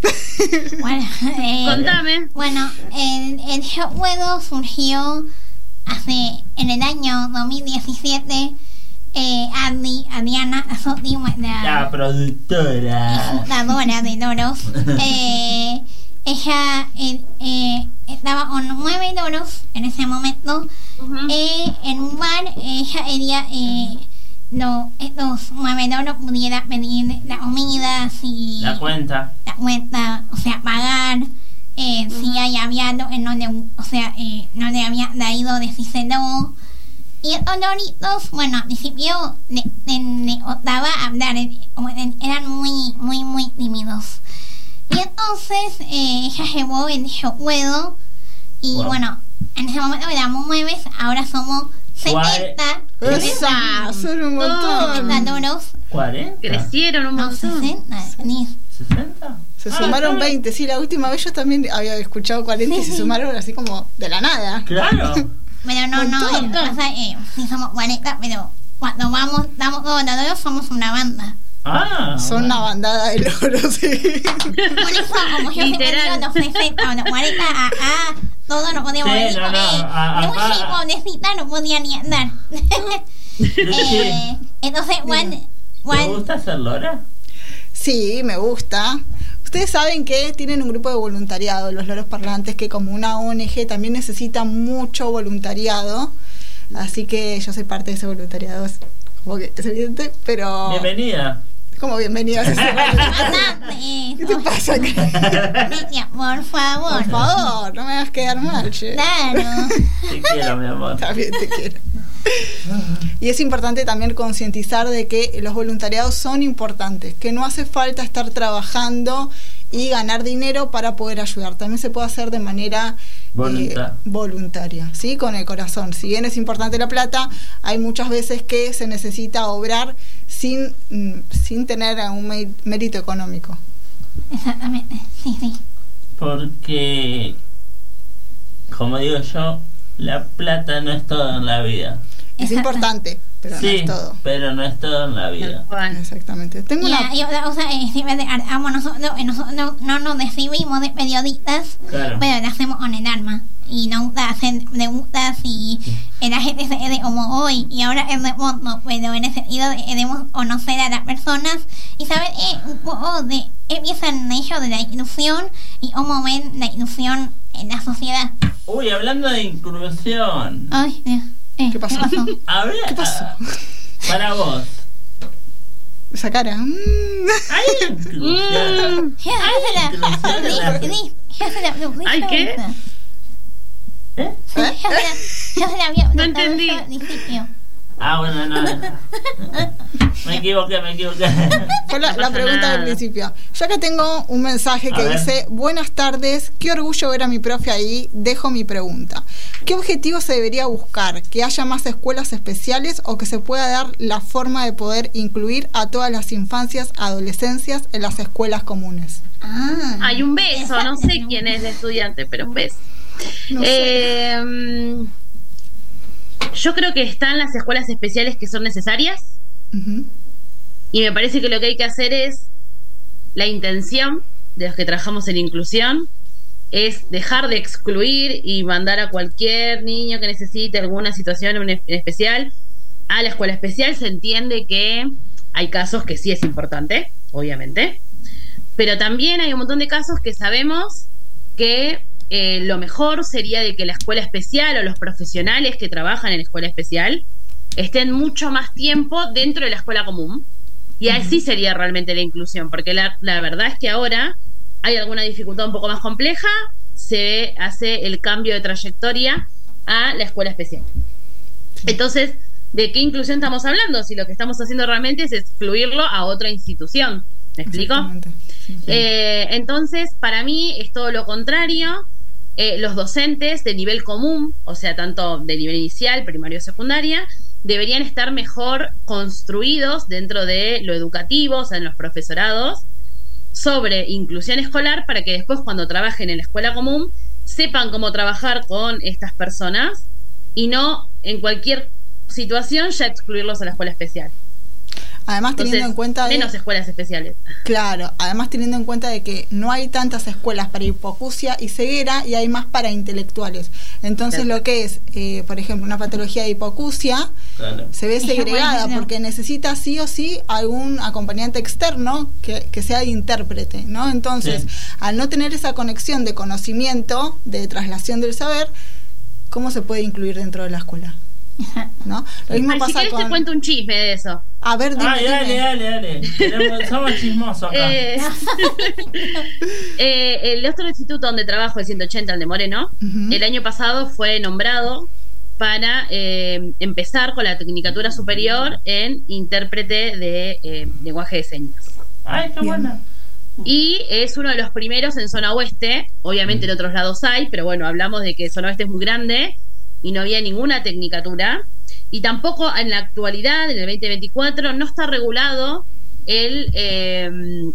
Bueno, eh, Contame. bueno, el, el Yo Puedo surgió hace, en el año dos mil diecisiete. Eh, Adi, Adriana Azotti, la, La productora. fundadora de Loros, eh, ella eh, eh, estaba con nueve loros en ese momento. Ujú. Eh, en un bar, ella quería eh, lo, estos nueve loros pudieran pedir la comida, si La cuenta. la cuenta, o sea, pagar, eh, si hay había algo que no le, o sea, eh, no le había traído, decírselo. Y estos loritos, bueno, al principio le, le, le costaba hablar, eh, como eran eran muy, muy, muy tímidos. Y entonces eh, ella llevó el yo puedo, y Wow. bueno, en ese momento éramos nueve, ahora somos setenta. ¡Esa! Son un montón. setenta loros. ¿cuarenta? Crecieron un No, montón. sesenta. ni- ¿sesenta? Se Ah, sumaron está bien. veinte. Sí, la última vez yo también había escuchado cuarenta y se sumaron así como de la nada. Claro. Pero no, no, Montón. eh, pasa, eh, sí somos cuarenta, pero cuando vamos, damos todos los loros, somos una banda. Ah. Son una bandada de loros, sí. Por eso, como yo siempre Literal. digo, los sesenta o los cuarenta, acá, todos no podíamos Sí, decir, no, no, eh, a- a- Lucy, a- pobrecita, no podía ni andar. eh, entonces, Juan, ¿Te Juan, gusta hacer Lora? Sí, me gusta. Ustedes saben que tienen un grupo de voluntariado, los loros parlantes, que como una O N G también necesita mucho voluntariado. Así que yo soy parte de ese voluntariado. Es como que es evidente, pero. Bienvenida. Como bienvenidas a ese voluntariado. andate, ¿Qué te pasa? Niña, por favor. Por favor, no me hagas quedar mal, che. Claro. Te quiero, mi amor. También te quiero. Y es importante también concientizar de que los voluntariados son importantes, que no hace falta estar trabajando y ganar dinero para poder ayudar. También se puede hacer de manera Voluntad. eh, voluntaria, ¿sí? Con el corazón. Si bien es importante la plata, hay muchas veces que se necesita obrar sin, mm, sin tener un mé- mérito económico. Exactamente, sí, sí. Porque, como digo yo, la plata no es todo en la vida. Es Exacto. importante, pero sí, no es todo. pero no es todo en la vida. Juan. Exactamente. Tengo Y, una... y otra cosa es que amo nosotros, eh, nosotros no, no nos decidimos de periodistas, Claro. pero lo hacemos con el alma. Y nos gusta hacer preguntas y eh, la gente se quede como hoy y ahora es remoto, pero en ese sentido de- queremos conocer a las personas y saber eh, un poco de qué piensan ellos de la inclusión y cómo ven la inclusión en la sociedad. Uy, hablando de inclusión. Ay, Dios. Eh, ¿Qué pasó? Habla, ¿Qué pasó? Para vos. Esa cara. mm. ¿Hay inclusión? Ya, ya se la- inclusión en la- Di- di- ya se la- di- ¿Ay, qué? ¿Eh? Sí, ya se la- ya se la había No preguntado entendí. yo al principio. Ah, bueno, no, no. Me equivoqué, me equivoqué. Fue la, No la pasa pregunta nada. del principio. Yo acá tengo un mensaje A que ver. dice: buenas tardes, qué orgullo ver a mi profe ahí. Dejo mi pregunta. ¿Qué objetivo se debería buscar? ¿Que haya más escuelas especiales o que se pueda dar la forma de poder incluir a todas las infancias, adolescencias en las escuelas comunes? Ah, Hay un beso, no sé interesante. quién es el estudiante, pero un beso. No sé. Eh, yo creo que están las escuelas especiales que son necesarias Ujú. y me parece que lo que hay que hacer es la intención de los que trabajamos en inclusión es dejar de excluir y mandar a cualquier niño que necesite alguna situación en especial a la escuela especial. Se entiende que hay casos que sí es importante, obviamente, pero también hay un montón de casos que sabemos que eh, lo mejor sería de que la escuela especial o los profesionales que trabajan en la escuela especial estén mucho más tiempo dentro de la escuela común, y así sería realmente la inclusión, porque la, la verdad es que ahora hay alguna dificultad un poco más compleja, se hace el cambio de trayectoria a la escuela especial. Entonces, ¿de qué inclusión estamos hablando? Si lo que estamos haciendo realmente es excluirlo a otra institución. ¿Me explico? Exactamente. Sí. Eh, entonces, para mí es todo lo contrario. Eh, los docentes de nivel común, o sea, tanto de nivel inicial, primario o secundaria, deberían estar mejor construidos dentro de lo educativo, o sea, en los profesorados, sobre inclusión escolar, para que después cuando trabajen en la escuela común sepan cómo trabajar con estas personas y no en cualquier situación ya excluirlos a la escuela especial. Además, Entonces, teniendo en cuenta de, menos escuelas especiales. claro, además teniendo en cuenta de que no hay tantas escuelas para hipoacusia y ceguera y hay más para intelectuales. Entonces, Claro. lo que es, eh, por ejemplo, una patología de hipoacusia Claro. se ve Ejemplo, segregada ejemplo. porque necesita sí o sí algún acompañante externo que, que sea de intérprete, ¿no? Entonces, Sí. al no tener esa conexión de conocimiento, de traslación del saber, ¿cómo se puede incluir dentro de la escuela? ¿No? Lo mismo Ay, si pasa querés te con... cuento un chisme de eso. A ver, dime, Ay, dale, dime. dale, dale. Queremos- somos chismosos acá. Eh, eh, el otro instituto donde trabajo, el ciento ochenta, el de Moreno, Ujú. el año pasado fue nombrado para eh, empezar con la tecnicatura superior en intérprete de eh, lenguaje de señas. Ay, qué Bien. buena. Y es uno de los primeros en zona oeste. Obviamente en otros lados hay, pero bueno, hablamos de que zona oeste es muy grande y no había ninguna tecnicatura. Y tampoco en la actualidad, en el veinte veinticuatro, no está regulado el, eh,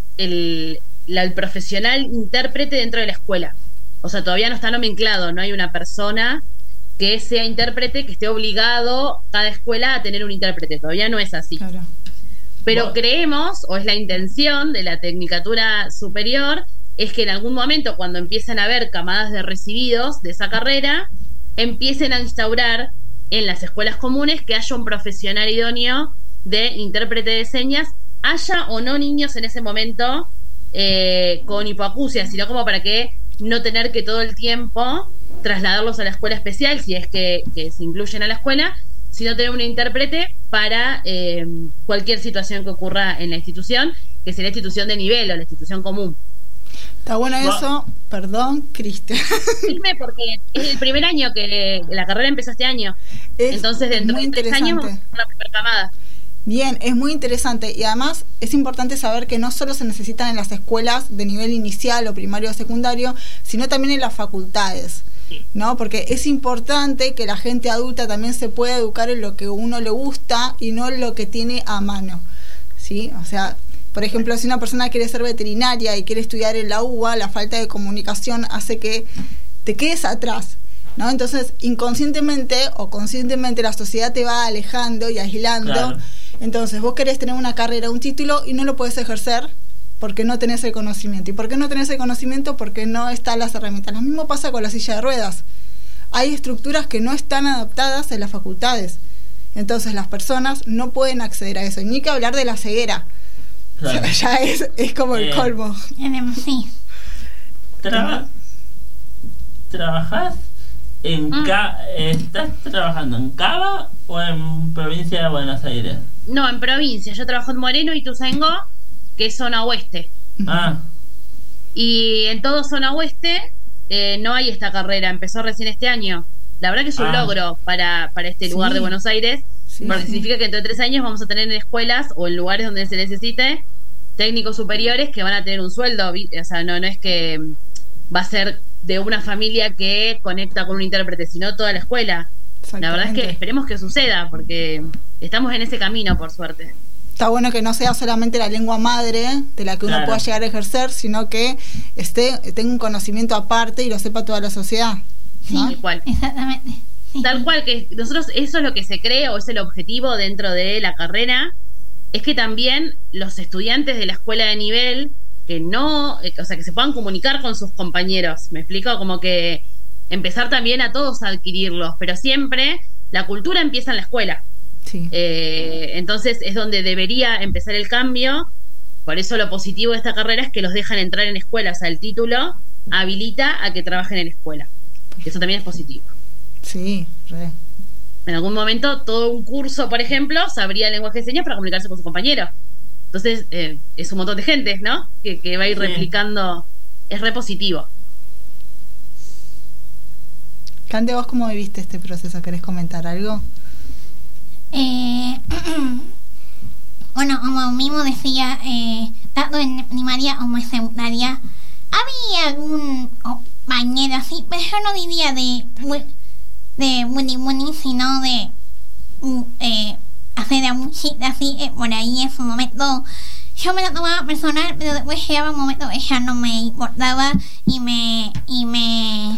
el, la- el profesional intérprete dentro de la escuela. O sea, todavía no está nomenclado, no hay una persona que sea intérprete, que esté obligado cada escuela a tener un intérprete. Todavía no es así. Claro. Pero Bueno. creemos, o es la intención de la tecnicatura superior, es que en algún momento, cuando empiecen a haber camadas de recibidos de esa carrera, empiecen a instaurar en las escuelas comunes que haya un profesional idóneo de intérprete de señas, haya o no niños en ese momento eh, con hipoacusia, sino como para que no tener que todo el tiempo trasladarlos a la escuela especial, si es que, que se incluyen a la escuela, sino tener un intérprete para eh, cualquier situación que ocurra en la institución, que sea la institución de nivel o la institución común. Está bueno Va- eso. Perdón, Cristian. Firme, porque es el primer año que la carrera empezó este año. Es Entonces, dentro muy de tres años, vamos a interesante. hacer la primera camada. Bien, es muy interesante y además es importante saber que no solo se necesitan en las escuelas de nivel inicial o primario o secundario, sino también en las facultades, Sí. ¿no? Porque es importante que la gente adulta también se pueda educar en lo que uno le gusta y no en lo que tiene a mano, ¿sí? O sea, por ejemplo, si una persona quiere ser veterinaria y quiere estudiar en la U B A, la falta de comunicación hace que te quedes atrás, ¿no? Entonces, inconscientemente o conscientemente la sociedad te va alejando y aislando. Claro. Entonces, vos querés tener una carrera, un título y no lo podés ejercer porque no tenés el conocimiento. ¿Y por qué no tenés el conocimiento? Porque no están las herramientas. Lo mismo pasa con la silla de ruedas. Hay estructuras que no están adaptadas en las facultades. Entonces, las personas no pueden acceder a eso. Y ni que hablar de la ceguera. Claro. O sea, ya es, es como el Eh, colmo. Sí. Traba- ¿Trabajás en Mm. Ca ¿Estás trabajando en Cava o en provincia de Buenos Aires? No, en provincia. Yo trabajo en Moreno y Ituzaingó, que es zona oeste. Ah, Y en todo zona oeste eh, no hay esta carrera. Empezó recién este año. La verdad que es un Ah. logro para, para este Sí. lugar de Buenos Aires, Sí, porque sí. significa que dentro de tres años vamos a tener en escuelas o en lugares donde se necesite técnicos superiores que van a tener un sueldo. O sea, no, no es que va a ser de una familia que conecta con un intérprete, sino toda la escuela. La verdad es que esperemos que suceda, porque estamos en ese camino, por suerte. Está bueno que no sea solamente la lengua madre de la que uno Claro. pueda llegar a ejercer, sino que esté tenga un conocimiento aparte y lo sepa toda la sociedad, ¿no? Tal cual. Exactamente. Sí. Tal cual, que nosotros eso es lo que se cree o es el objetivo dentro de la carrera, es que también los estudiantes de la escuela de nivel, que no, eh, o sea, que se puedan comunicar con sus compañeros, ¿me explico? Como que empezar también a todos a adquirirlos, pero siempre la cultura empieza en la escuela. Sí. Eh, entonces es donde debería empezar el cambio. Por eso lo positivo de esta carrera es que los dejan entrar en escuela, o sea, el título habilita a que trabajen en escuela. Eso también es positivo. Sí, re. En algún momento todo un curso, por ejemplo, sabría lenguaje de señas para comunicarse con su compañero. Entonces eh, es un montón de gente, ¿no? Que, que va a ir Sí. replicando. Es re positivo. Cande, ¿vos cómo viviste este proceso? ¿Querés comentar algo? Eh, bueno, como mismo decía, eh, tanto en primaria como en secundaria, había algún compañero así, pero yo no diría de de bully bully, sino de uh, eh, hacer algún chiste así eh, por ahí en su momento. Yo me lo tomaba personal, pero después llegaba un momento que ya no me importaba y me y me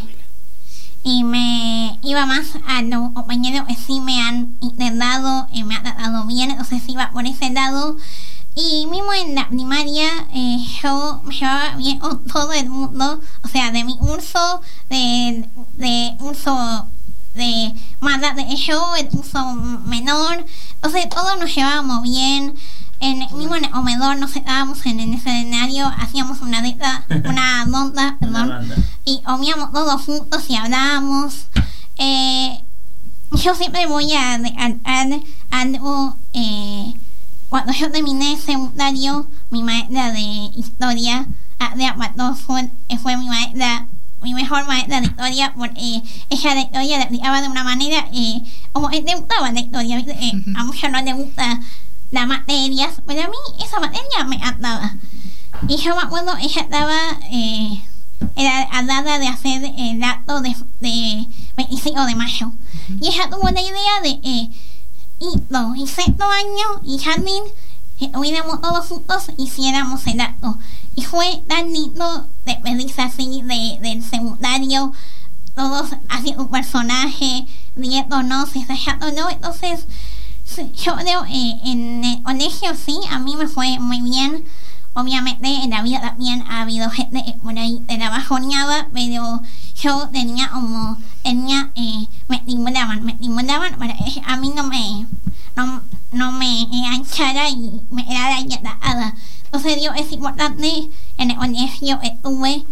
y me iba más a los compañeros que sí me han intentado y me han tratado bien, entonces iba por ese lado. Y mismo en la primaria eh, yo me llevaba bien con todo el mundo, o sea, de mi curso, de, de curso de más de yo, el curso menor, entonces todos nos llevábamos bien. En, mismo en el comedor nos sentábamos en el escenario, hacíamos una deta, una ronda, perdón, Una banda. y comíamos todos juntos y hablábamos. Eh, yo siempre voy a a algo. Eh, cuando yo terminé el secundario, mi maestra de historia, Andrea Mató, fue, fue mi maestra, mi mejor maestra de historia, porque ella de historia la explicaba de una manera, eh, como le gustaba la historia, ¿viste? Eh, a muchos no les gusta las materias, pero a mí esa materia me encantaba. Y yo me acuerdo, ella estaba eh, era hablada de hacer el acto de, de veinticinco de mayo. Y ella tuvo la idea de eh, irnos y sexto año y jardín, que hubiéramos todos juntos, hiciéramos el acto. Y fue tan lindo de pedirse así de, del secundario, todos haciendo un personaje, riéndonos, ensayándonos. Entonces, yo creo eh, en el colegio sí, a mí me fue muy bien. Obviamente en la vida también ha habido gente que por ahí te la bajoneaba, pero yo tenía como, tenía, eh, me estimulaban, me estimulaban para que a mí no me, no, no me enganchara y me quedara enganchada. Entonces digo, es importante, en el colegio estuve,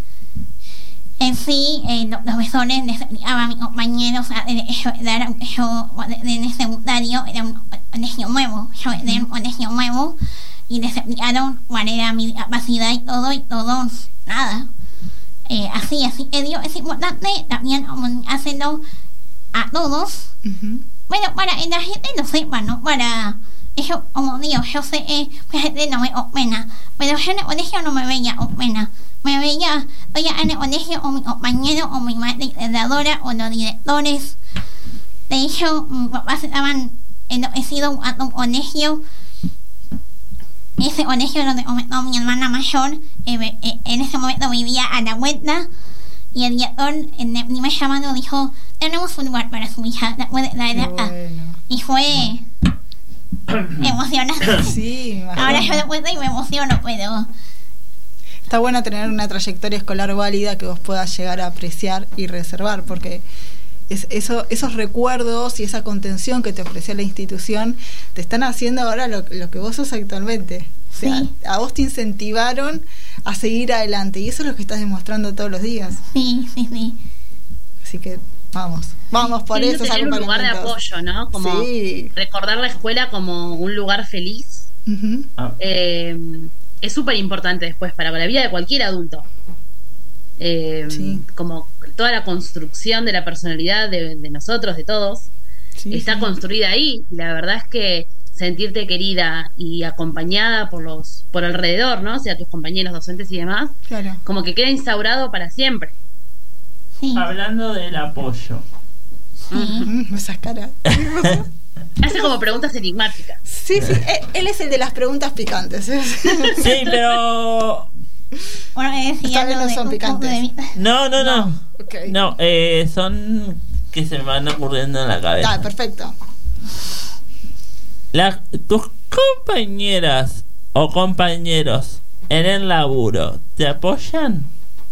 en sí, eh, los profesores les explicaban a mis compañeros, o sea, yo, era, yo en el secundario era un colegio nuevo, yo era un colegio nuevo, y les explicaron cuál era mi capacidad y todo, y todo, nada. Eh, así, así que digo, es importante también hacerlo a todos, uh-huh. Bueno, para que la gente lo sepa, ¿no? Para, yo, como digo, yo sé que eh, la gente no me opina, pero yo en el colegio no me veía opina. Me veía, veía en el colegio o mi compañero o mi maestra o los directores. De hecho, mis papás estaban enloquecidos a un colegio. Ese colegio donde comentó mi hermana mayor, eh, eh, en ese momento vivía a la vuelta. Y el director en el primer llamado dijo, tenemos un lugar para su hija, la puede traer acá. Bueno. Y fue emocionante. Sí, ahora yo lo cuento y me emociono, pero... Está bueno tener una trayectoria escolar válida que vos puedas llegar a apreciar y reservar, porque es, eso, esos recuerdos y esa contención que te ofrecía la institución te están haciendo ahora lo, lo que vos sos actualmente. O sea, sí. A vos te incentivaron a seguir adelante y eso es lo que estás demostrando todos los días. Sí, sí, sí. Así que vamos, vamos por sí, eso. Tener un lugar de apoyo, ¿no? Como sí. Recordar la escuela como un lugar feliz. Uh-huh. Eh, es súper importante después para la vida de cualquier adulto. Eh, sí. Como toda la construcción de la personalidad de, de nosotros, de todos. Sí, está sí. construida ahí. La verdad es que sentirte querida y acompañada por los por alrededor, ¿no? O sea, tus compañeros docentes y demás, Claro. como que queda instaurado para siempre. Sí, Hablando del apoyo. sí. Mm, esas caras. Hace como preguntas enigmáticas. Sí, sí, él, él es el de las preguntas picantes. ¿eh? Sí, pero... Bueno, me decía Esta vez lo no de son un punto picantes. de vista. No, no, no. No, ok. No, eh, son que se me van ocurriendo en la cabeza. Ah, perfecto. La- tus compañeras o compañeros en el laburo, ¿te apoyan?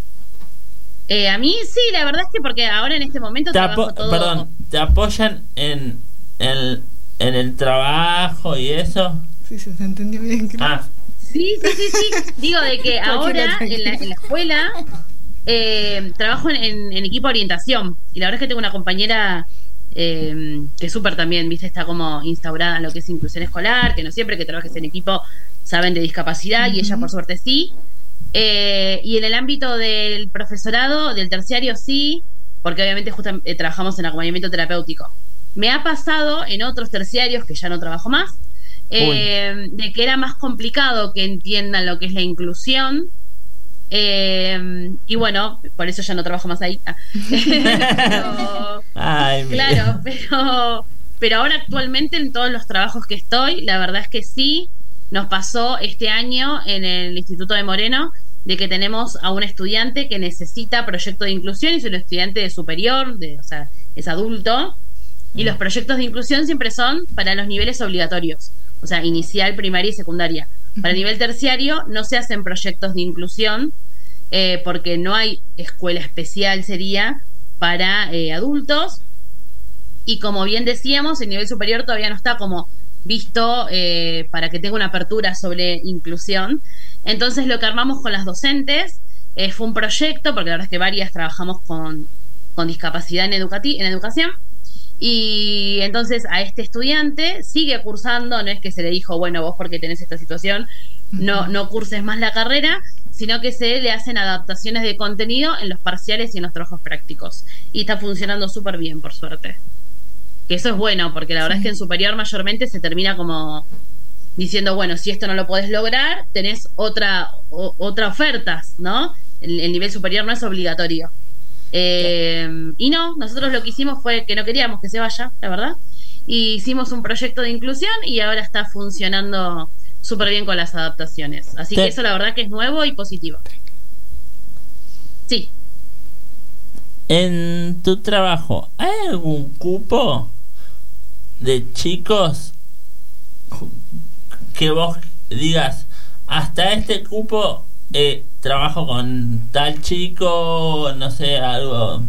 Eh, a mí sí, la verdad es que porque ahora en este momento Te trabajo apo- todo... Perdón, ¿te apoyan en, en, en el trabajo y eso? Sí, sí, se entendió bien. creo. Ah, Sí, sí, sí, sí. Digo de que ahora Tranquila, en la, en la escuela eh, trabajo en, en- en equipo de orientación. Y la verdad es que tengo una compañera eh, que súper también, viste, está como instaurada en lo que es inclusión escolar, que no siempre que trabajes en equipo saben de discapacidad, y ella por suerte sí. Eh, y en el ámbito del profesorado, del terciario sí, porque obviamente justa- eh, trabajamos en acompañamiento terapéutico. Me ha pasado en otros terciarios, que ya no trabajo más, eh, de que era más complicado que entiendan lo que es la inclusión. Eh, y bueno, por eso ya no trabajo más ahí. Ah. Pero- ay, mira. claro, pero, pero ahora actualmente en todos los trabajos que estoy, la verdad es que sí, nos pasó este año en el Instituto de Moreno de que tenemos a un estudiante que necesita proyecto de inclusión, y es un estudiante de superior, de, o sea, es adulto, y los proyectos de inclusión siempre son para los niveles obligatorios, o sea, inicial, primaria y secundaria. Para el nivel terciario no se hacen proyectos de inclusión eh, porque no hay escuela especial, sería, para eh, adultos. Y como bien decíamos, el nivel superior todavía no está como visto eh, para que tenga una apertura sobre inclusión. Entonces lo que armamos con las docentes eh, fue un proyecto, porque la verdad es que varias trabajamos con, con discapacidad en, educati- en educación. Y entonces a este estudiante sigue cursando, no es que se le dijo, bueno, vos porque tenés esta situación, no, no curses más la carrera, sino que se le hacen adaptaciones de contenido en los parciales y en los trabajos prácticos. Y está funcionando súper bien, por suerte. Que eso es bueno, porque la verdad es que en superior mayormente se termina como diciendo, bueno, si esto no lo podés lograr, tenés otra, o, otra ofertas, ¿no? El, el nivel superior no es obligatorio. Eh, y no, nosotros lo que hicimos fue que no queríamos que se vaya, la verdad. Y hicimos un proyecto de inclusión y ahora está funcionando súper bien con las adaptaciones. Así Te- que eso la verdad que es nuevo y positivo. Sí. En tu trabajo, ¿hay algún cupo de chicos que vos digas, hasta este cupo eh, trabajo con tal chico, no sé, algo?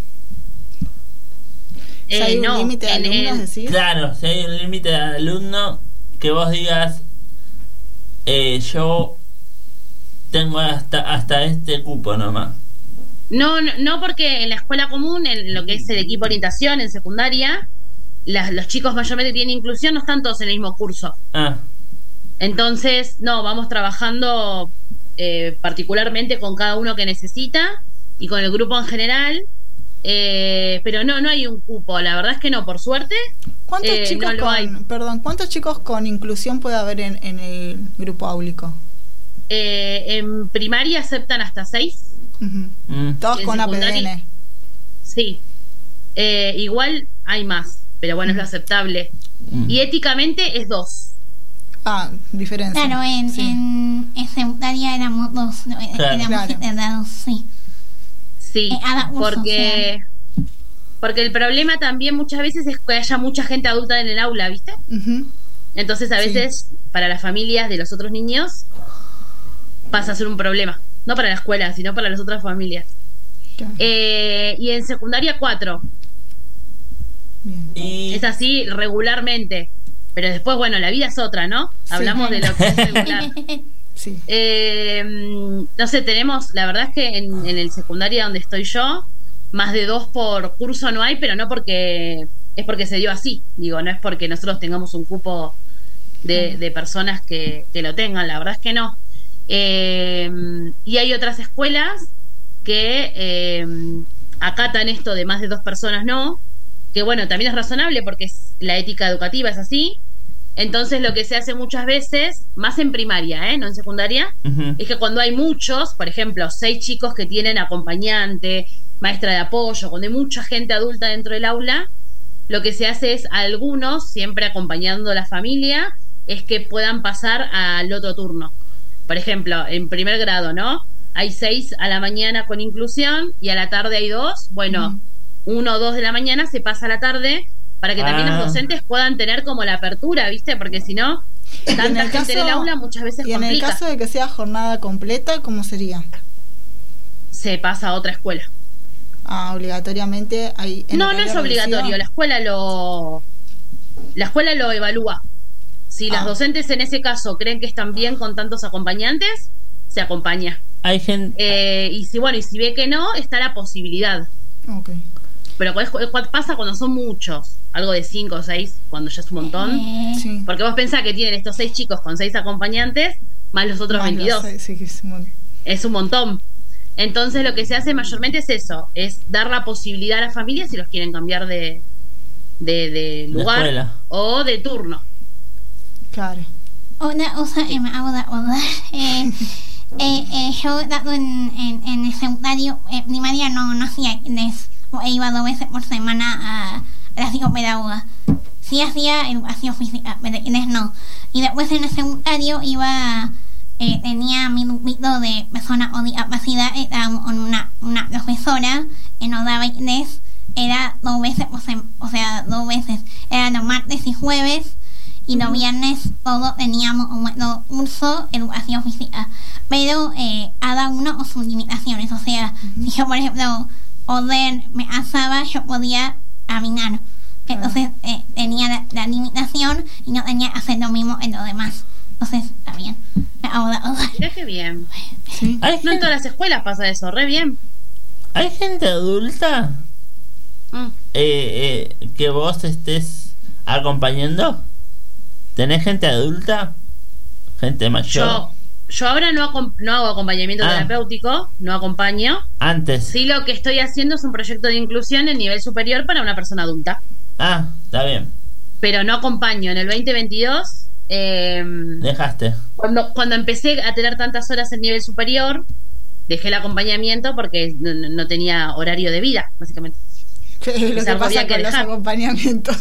Si Eh, hay un no, límite de en alumnos, el- decís. Claro, si hay un límite de alumno que vos digas, eh, yo tengo hasta, hasta este cupo nomás. No, no, no, porque en la escuela común, en lo que es el equipo de orientación, en secundaria, las- los chicos mayormente tienen inclusión, no están todos en el mismo curso. Ah, Entonces, no, vamos trabajando eh, particularmente con cada uno que necesita y con el grupo en general, eh, pero no, no hay un cupo, la verdad es que no, por suerte. ¿Cuántos eh, chicos no lo con, hay. perdón, cuántos chicos con inclusión puede haber en, en el grupo áulico? Eh, en primaria aceptan hasta seis. Ujú. mm. Todos En con A P D secundaria- N. Sí. Eh, igual hay más, pero bueno, es lo aceptable. Mm. Y éticamente es dos. Ah, diferencia. Claro, en, Sí. en, en secundaria éramos dos, no, Claro. éramos Claro. integrados, sí. Sí, Eh, a la uso, porque porque el problema también muchas veces es que haya mucha gente adulta en el aula, ¿viste? Ujú. Entonces a Sí. veces para las familias de los otros niños pasa a ser un problema, no para la escuela, sino para las otras familias. Claro. Eh, y en secundaria cuatro, Bien. Y es así regularmente, pero después, bueno, la vida es otra, ¿no? Sí. Hablamos de lo que es regular. Sí. Eh, no sé, tenemos, la verdad es que en, en el secundaria donde estoy yo, más de dos por curso no hay, pero no porque es porque se dio así, digo, no es porque nosotros tengamos un cupo de, de personas que, que lo tengan, la verdad es que no. Eh, y hay otras escuelas que eh, acatan esto de más de dos personas no, que bueno, también es razonable porque es, la ética educativa es así. Entonces lo que se hace muchas veces, más en primaria, ¿eh? No en secundaria, uh-huh. es que cuando hay muchos, por ejemplo, seis chicos que tienen acompañante, maestra de apoyo, cuando hay mucha gente adulta dentro del aula, lo que se hace es a algunos, siempre acompañando a la familia, es que puedan pasar al otro turno. Por ejemplo, en primer grado, ¿no? Hay seis a la mañana con inclusión y a la tarde hay dos. Bueno, uh-huh. uno o dos de la mañana se pasa a la tarde para que también ah. los docentes puedan tener como la apertura, ¿viste? Porque si no, tanta en gente caso, en el aula muchas veces y complica. Y en el caso de que sea jornada completa, ¿cómo sería? Se pasa a otra escuela. Ah, obligatoriamente hay. No, no es obligatorio. Reducido. La escuela lo, la escuela lo evalúa. Si ah. las docentes en ese caso creen que están bien con tantos acompañantes, se acompaña. Hay gente. Eh, y si bueno, y si ve que no, está la posibilidad. Okay. Pero ¿cuál pasa cuando son muchos? Algo de cinco o seis, cuando ya es un montón. Sí. Porque vos pensás que tienen estos seis chicos con seis acompañantes, más los otros más veintidós. Los seis, sí, es, un es un montón. Entonces lo que se hace mayormente es eso, es dar la posibilidad a las familias si los quieren cambiar de, de, de lugar o de turno. Claro. Una cosa que me hago de acordar, eh, eh, eh, yo dado en, en, en el secundario eh, primaria no, no hacía inglés, e iba dos veces por semana a, a la psicopedagoga. Sí hacía educación física, pero inglés no. Y después en el secundario iba... Eh, tenía mi grupito de personas con discapacidad, era una, una profesora que nos daba inglés, era dos veces, o sea, o sea, dos veces, eran los martes y jueves, y los viernes todos teníamos un buen curso de educación física, pero eh, cada uno con sus limitaciones, o sea, uh-huh. si yo por ejemplo poder me asaba, yo podía caminar, entonces eh, tenía la, la limitación y no tenía que hacer lo mismo en lo demás. Entonces, está bien. Ahora, mira qué bien. Sí. No gente... en todas las escuelas pasa eso, re bien. ¿Hay gente adulta mm. eh, eh, que vos estés acompañando? ¿Tenés gente adulta? ¿Gente mayor? Yo, yo ahora no, acom- no hago acompañamiento ah. terapéutico, no acompaño. Antes. Sí, lo que estoy haciendo es un proyecto de inclusión en nivel superior para una persona adulta. Ah, está bien. Pero no acompaño. En el veinte veintidós... Eh, dejaste cuando, cuando empecé a tener tantas horas en nivel superior, dejé el acompañamiento porque no, no tenía horario de vida, básicamente. ¿Qué es lo que pasa con los acompañamientos?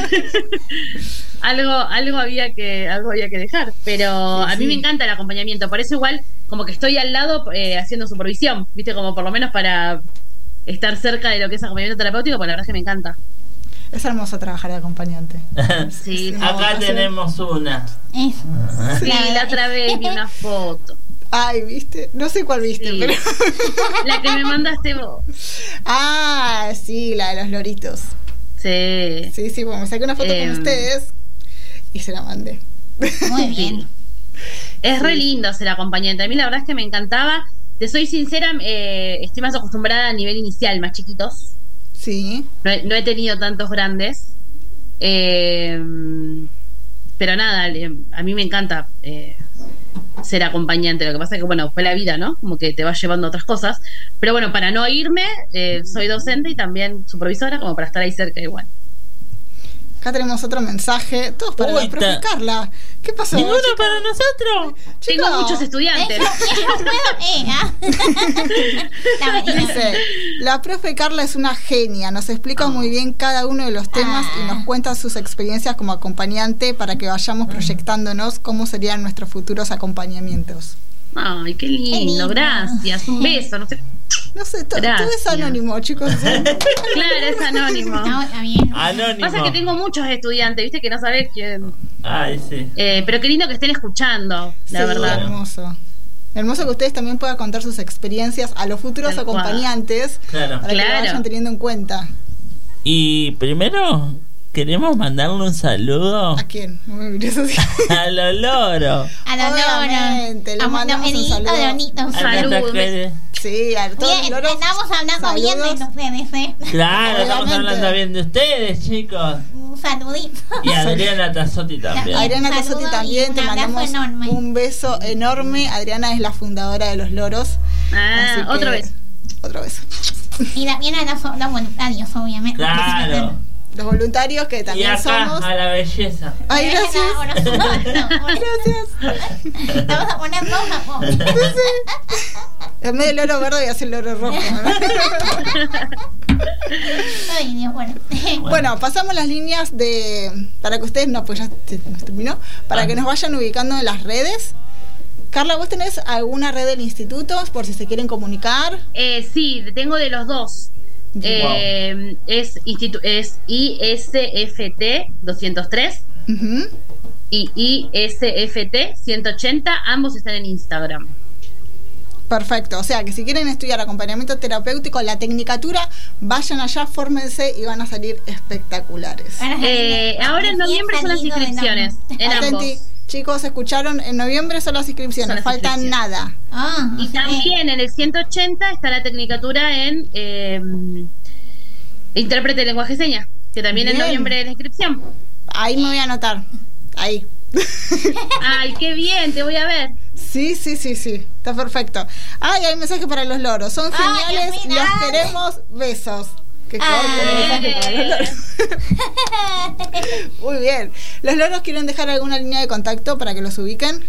algo, algo había que, algo había que dejar. Pero sí, a mí sí. me encanta el acompañamiento. Por eso igual como que estoy al lado eh, haciendo supervisión, viste, como por lo menos para estar cerca de lo que es acompañamiento terapéutico, porque la verdad es que me encanta. Es hermoso trabajar de acompañante. Sí, acá tenemos una. Sí, la otra vez vi una foto. Ay, ¿viste? No sé cuál viste, sí. pero... La que me mandaste vos. Ah, sí, la de los loritos. Sí. Sí, sí, bueno, me saqué una foto eh, con ustedes y se la mandé. Muy bien. Es sí. re lindo ser acompañante. A mí la verdad es que me encantaba. Te soy sincera, eh, estoy más acostumbrada a nivel inicial, más chiquitos. Sí. No he, no he tenido tantos grandes. Eh, pero nada, a mí me encanta eh, ser acompañante. Lo que pasa es que, bueno, fue la vida, ¿no? Como que te va llevando a otras cosas. Pero bueno, para no irme, eh, soy docente y también supervisora, como para estar ahí cerca igual. Acá tenemos otro mensaje. Todos para Uy, la profe ta... Carla. ¿Qué pasó? Ninguno chica? Para nosotros. Tengo Chico. muchos estudiantes. Dice, la profe Carla es una genia. Nos explica oh. muy bien cada uno de los temas ah. y nos cuenta sus experiencias como acompañante para que vayamos proyectándonos cómo serían nuestros futuros acompañamientos. Ay, qué lindo. Qué lindo. Gracias. Un beso. No sé. No sé, to- todo es anónimo, chicos. Claro, es anónimo. No, anónimo. Pasa que tengo muchos estudiantes, viste, que no sabés quién. Ay, sí. Eh, pero qué lindo que estén escuchando, la sí, verdad. Hermoso. Hermoso que ustedes también puedan contar sus experiencias a los futuros Tal acompañantes. Claro. Para claro. que lo vayan teniendo en cuenta. Y primero, queremos mandarle un saludo. ¿A quién? No me mires así. A los loros. A los loros. Le mandamos un saludo. Un saludo. Sí, a todos bien, los loros. Estamos hablando saludos. bien de ustedes, ¿eh? Claro, Obviamente. estamos hablando bien de ustedes, chicos. Un saludito. Y a Adriana Tassotti también. Adriana Tassotti también, te mandamos enorme. un beso enorme. Adriana es la fundadora de los loros. Ah, otro beso. Otro beso. Y también a los voluntarios, obviamente. Claro. los voluntarios que también y acá, somos. a la belleza. Ay, gracias. No, no, no, no, no. Gracias. Vamos a poner roja, po. En vez del oro verde voy a hacer el oro rojo. Ay, Dios, bueno. Bueno, pasamos las líneas de. Para que ustedes no, pues ya te- nos terminó. Para Ah. que nos vayan ubicando en las redes. Carla, ¿vos tenés alguna red del instituto por si se quieren comunicar? Eh, sí, tengo de los dos. Eh, es, institu- es I S F T doscientos tres Ujú. y I S F T ciento ochenta, ambos están en Instagram. Perfecto, o sea que si quieren estudiar acompañamiento terapéutico, la tecnicatura, vayan allá, fórmense y van a salir espectaculares. Eh, ahora en noviembre son las inscripciones, en Atenti, ambos. chicos, escucharon, en noviembre son las inscripciones, Son las faltan inscripciones. nada. Ah, Y también en el ciento ochenta está la tecnicatura en eh, intérprete de lenguaje de señas, que también en Bien. noviembre es la inscripción. Ahí me voy a anotar, ahí. Ay, qué bien, te voy a ver. Sí, sí, sí, sí, está perfecto. Ay, hay mensaje para los loros, son Ay, geniales, mira. los queremos, besos. Que corte Ay. el mensaje para los loros. Muy bien. ¿Los loros quieren dejar alguna línea de contacto para que los ubiquen?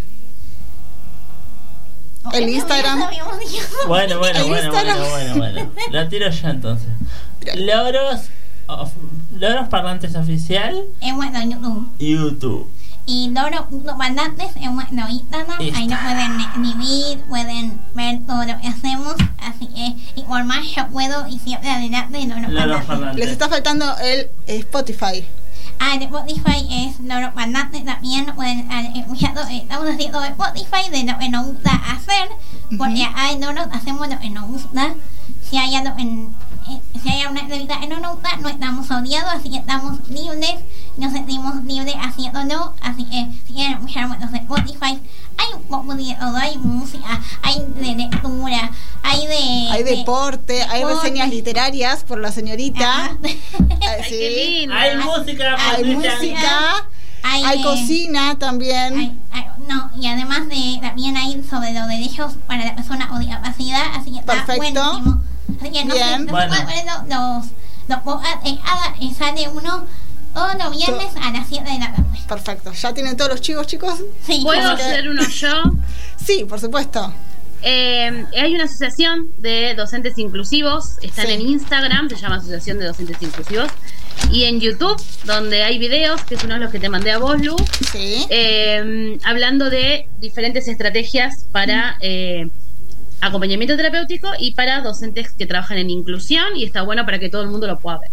El Instagram. Bueno, bueno, El bueno, Instagram. bueno, bueno, bueno. Lo tiro yo entonces. Loros, of- Loros Parlantes Oficial, En bueno, YouTube. YouTube. Y Loro Punto Parlantes en bueno, Instagram. Ahí nos pueden escribir, pueden ver todo lo que hacemos. Así que, y por más yo puedo y siempre adelante Loro Loros Parlantes. Parlantes. Les está faltando el Spotify. Ah, de Spotify es Loro Parlantes también. Pueden eh, escuchar lo que estamos haciendo de Spotify, de lo que nos gusta hacer. Porque hay Loros, hacemos lo que nos gusta. Si hay algo en. eh, Si hay una actividad que no nos gusta, no estamos odiados, así que estamos libres, nos sentimos libres haciéndolo. Así que si quieren escuchar nuestros de Spotify, hay un poco de todo, hay música, hay de lectura, hay de. Hay deporte, hay deporte. reseñas literarias por la señorita. Ajá. Ah, Ay, sí. qué lindo. Hay música, Hay Patricia. música, Hay, hay de- cocina también. hay- hay- no, y además de también hay sobre los derechos para la persona con discapacidad, así que está Perfecto. buenísimo. Así que no Bien. sé, no sé Bueno. cuáles son los, los podcasts en cada- y sale uno todos los viernes a las siete de la tarde. Perfecto. ¿Ya tienen todos los chivos, chicos? Sí, ¿Puedo como que- hacer uno yo? Sí, por supuesto. Eh, hay una asociación de docentes inclusivos, están Sí. en Instagram, se llama Asociación de Docentes Inclusivos, y en YouTube, donde hay videos, que es uno de los que te mandé a vos, Lu, Sí. eh, hablando de diferentes estrategias para eh, acompañamiento terapéutico y para docentes que trabajan en inclusión, y está bueno para que todo el mundo lo pueda ver.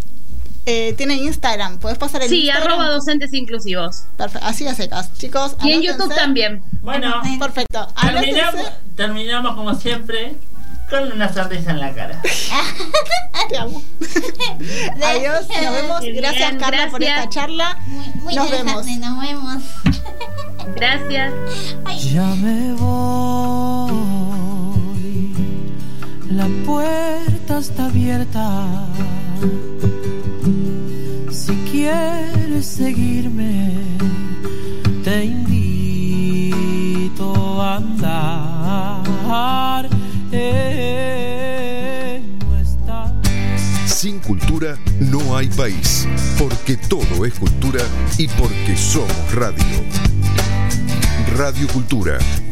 Eh, tienen Instagram. ¿Puedes pasar el Sí, Instagram? arroba docentes inclusivos. Perfecto. Así a secas. Chicos, Y en anótense. YouTube también. Bueno, Perfecto. terminamos, Anótense. terminamos como siempre con una sonrisa en la cara. Te amo. Adiós. Nos vemos. Bien, Gracias, Carla, por gracias. esta charla. Muy, muy Nos vemos. interesante, nos vemos. Gracias. Ya me voy, la puerta está abierta. Si quieres seguirme, te invito a andar en nuestra. Sin cultura no hay país, porque todo es cultura y porque somos radio. Radio Cultura,